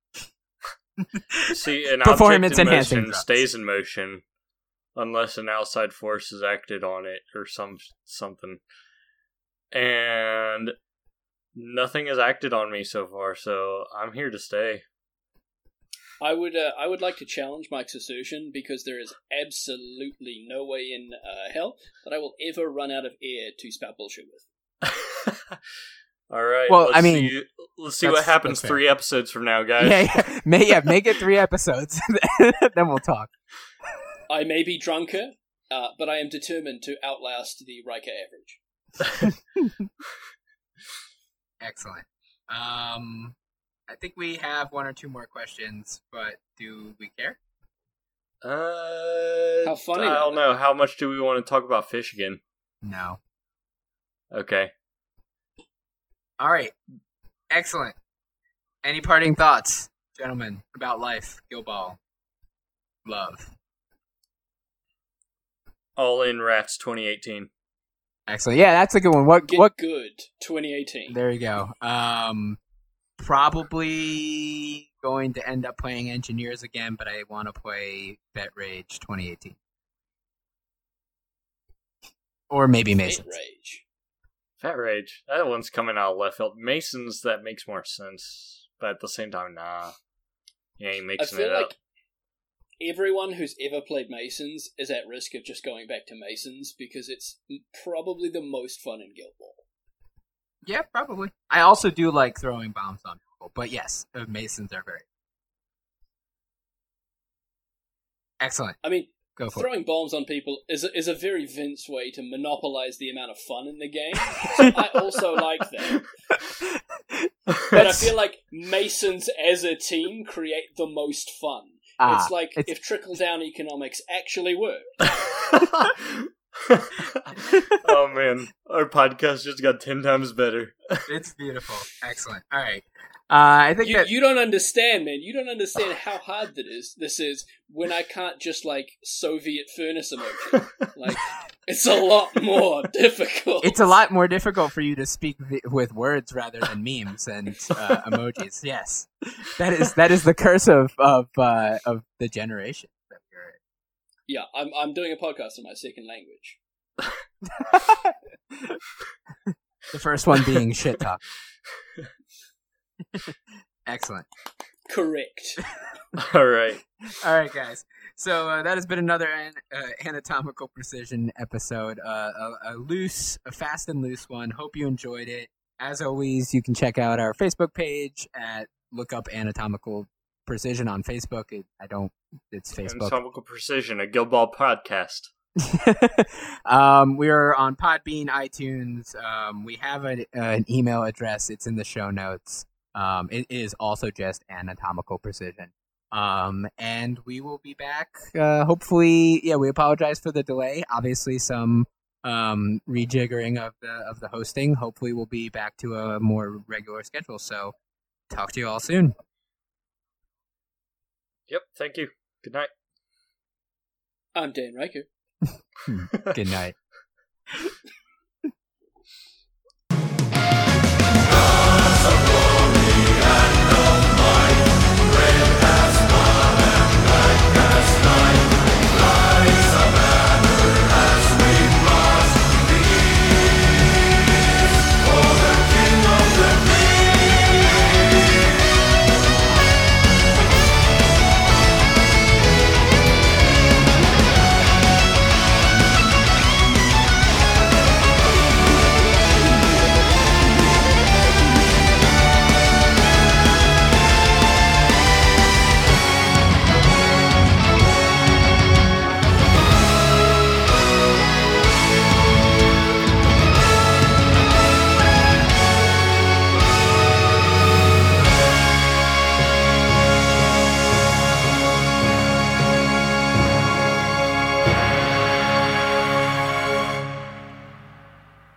[SPEAKER 2] see, an
[SPEAKER 1] performance
[SPEAKER 2] object in
[SPEAKER 1] enhancing
[SPEAKER 2] motion
[SPEAKER 1] drugs.
[SPEAKER 2] stays in motion unless an outside force is acted on it or some something, and nothing has acted on me so far. So I'm here to stay.
[SPEAKER 3] I would uh, I would like to challenge Mike's assertion because there is absolutely no way in uh, hell that I will ever run out of air to spout bullshit with.
[SPEAKER 2] All right.
[SPEAKER 1] Well,
[SPEAKER 2] let's
[SPEAKER 1] I mean,
[SPEAKER 2] see, let's see what
[SPEAKER 1] that's-
[SPEAKER 2] happens
[SPEAKER 1] that's fair.
[SPEAKER 2] three episodes from now, guys.
[SPEAKER 1] yeah, yeah, May, yeah, make it three episodes, then we'll talk.
[SPEAKER 3] I may be drunker, uh, but I am determined to outlast the Riker average.
[SPEAKER 1] Excellent. Um, I think we have one or two more questions, but do we care?
[SPEAKER 2] Uh,
[SPEAKER 3] How funny,
[SPEAKER 2] I don't
[SPEAKER 3] though.
[SPEAKER 2] know. How much do we want to talk about fish again?
[SPEAKER 1] No.
[SPEAKER 2] Okay.
[SPEAKER 1] All right. Excellent. Any parting thoughts, gentlemen, about life, Gilball, love?
[SPEAKER 2] All in Rats twenty eighteen.
[SPEAKER 1] Excellent. Yeah, that's a good one. What?
[SPEAKER 3] Get
[SPEAKER 1] What?
[SPEAKER 3] good, twenty eighteen.
[SPEAKER 1] There you go. Um, probably going to end up playing Engineers again, but I want to play Bet Rage twenty eighteen, or maybe
[SPEAKER 3] Fate
[SPEAKER 1] Masons.
[SPEAKER 3] Rage.
[SPEAKER 2] Fat Rage. That one's coming out of left field. Masons, that makes more sense. But at the same time, nah. You ain't
[SPEAKER 3] I
[SPEAKER 2] mixing
[SPEAKER 3] feel
[SPEAKER 2] it up.
[SPEAKER 3] like everyone who's ever played Masons is at risk of just going back to Masons because it's probably the most fun in Guild Ball.
[SPEAKER 1] Yeah, probably. I also do like throwing bombs on people, but yes, uh, Masons are very excellent.
[SPEAKER 3] I mean,
[SPEAKER 1] Go for
[SPEAKER 3] throwing bombs on people is a, is a very Vince way to monopolize the amount of fun in the game. So I also like that.
[SPEAKER 1] it.
[SPEAKER 3] But I
[SPEAKER 1] That's-
[SPEAKER 3] feel like Masons as a team create the most fun.
[SPEAKER 1] ah,
[SPEAKER 3] it's like
[SPEAKER 1] it's-
[SPEAKER 3] if trickle-down economics actually worked.
[SPEAKER 2] Oh man, our podcast just got ten times better.
[SPEAKER 1] it's beautiful. Excellent. All right. Uh, I think
[SPEAKER 3] You,
[SPEAKER 1] that
[SPEAKER 3] you don't understand, man. You don't understand how hard that is. This is when I can't just like Soviet furnace emoji. Like it's a lot more difficult.
[SPEAKER 1] it's a lot more difficult for you to speak vi- with words rather than memes and uh, emojis. Yes, that is that is the curse of of uh, of the generation that we're in.
[SPEAKER 3] Yeah, I'm I'm doing a podcast in my second language.
[SPEAKER 1] The first one being shit talk. Excellent.
[SPEAKER 3] Correct.
[SPEAKER 2] All right.
[SPEAKER 1] All right, guys. So uh, that has been another an- uh, anatomical precision episode. Uh, a, a loose, a fast and loose one. Hope you enjoyed it. As always, you can check out our Facebook page at look up anatomical precision on Facebook. It, I don't. It's Facebook.
[SPEAKER 2] Anatomical Precision, a Guild Ball podcast.
[SPEAKER 1] um, we are on Podbean, iTunes. Um, we have a, an email address. It's in the show notes. Um, it is also just anatomical precision. Um, and we will be back. Uh, hopefully, yeah. We apologize for the delay. Obviously, some um rejiggering of the of the hosting. Hopefully, we'll be back to a more regular schedule. So, talk to you all soon.
[SPEAKER 2] Yep. Thank you. Good night.
[SPEAKER 3] I'm Dan Riker.
[SPEAKER 1] Good night.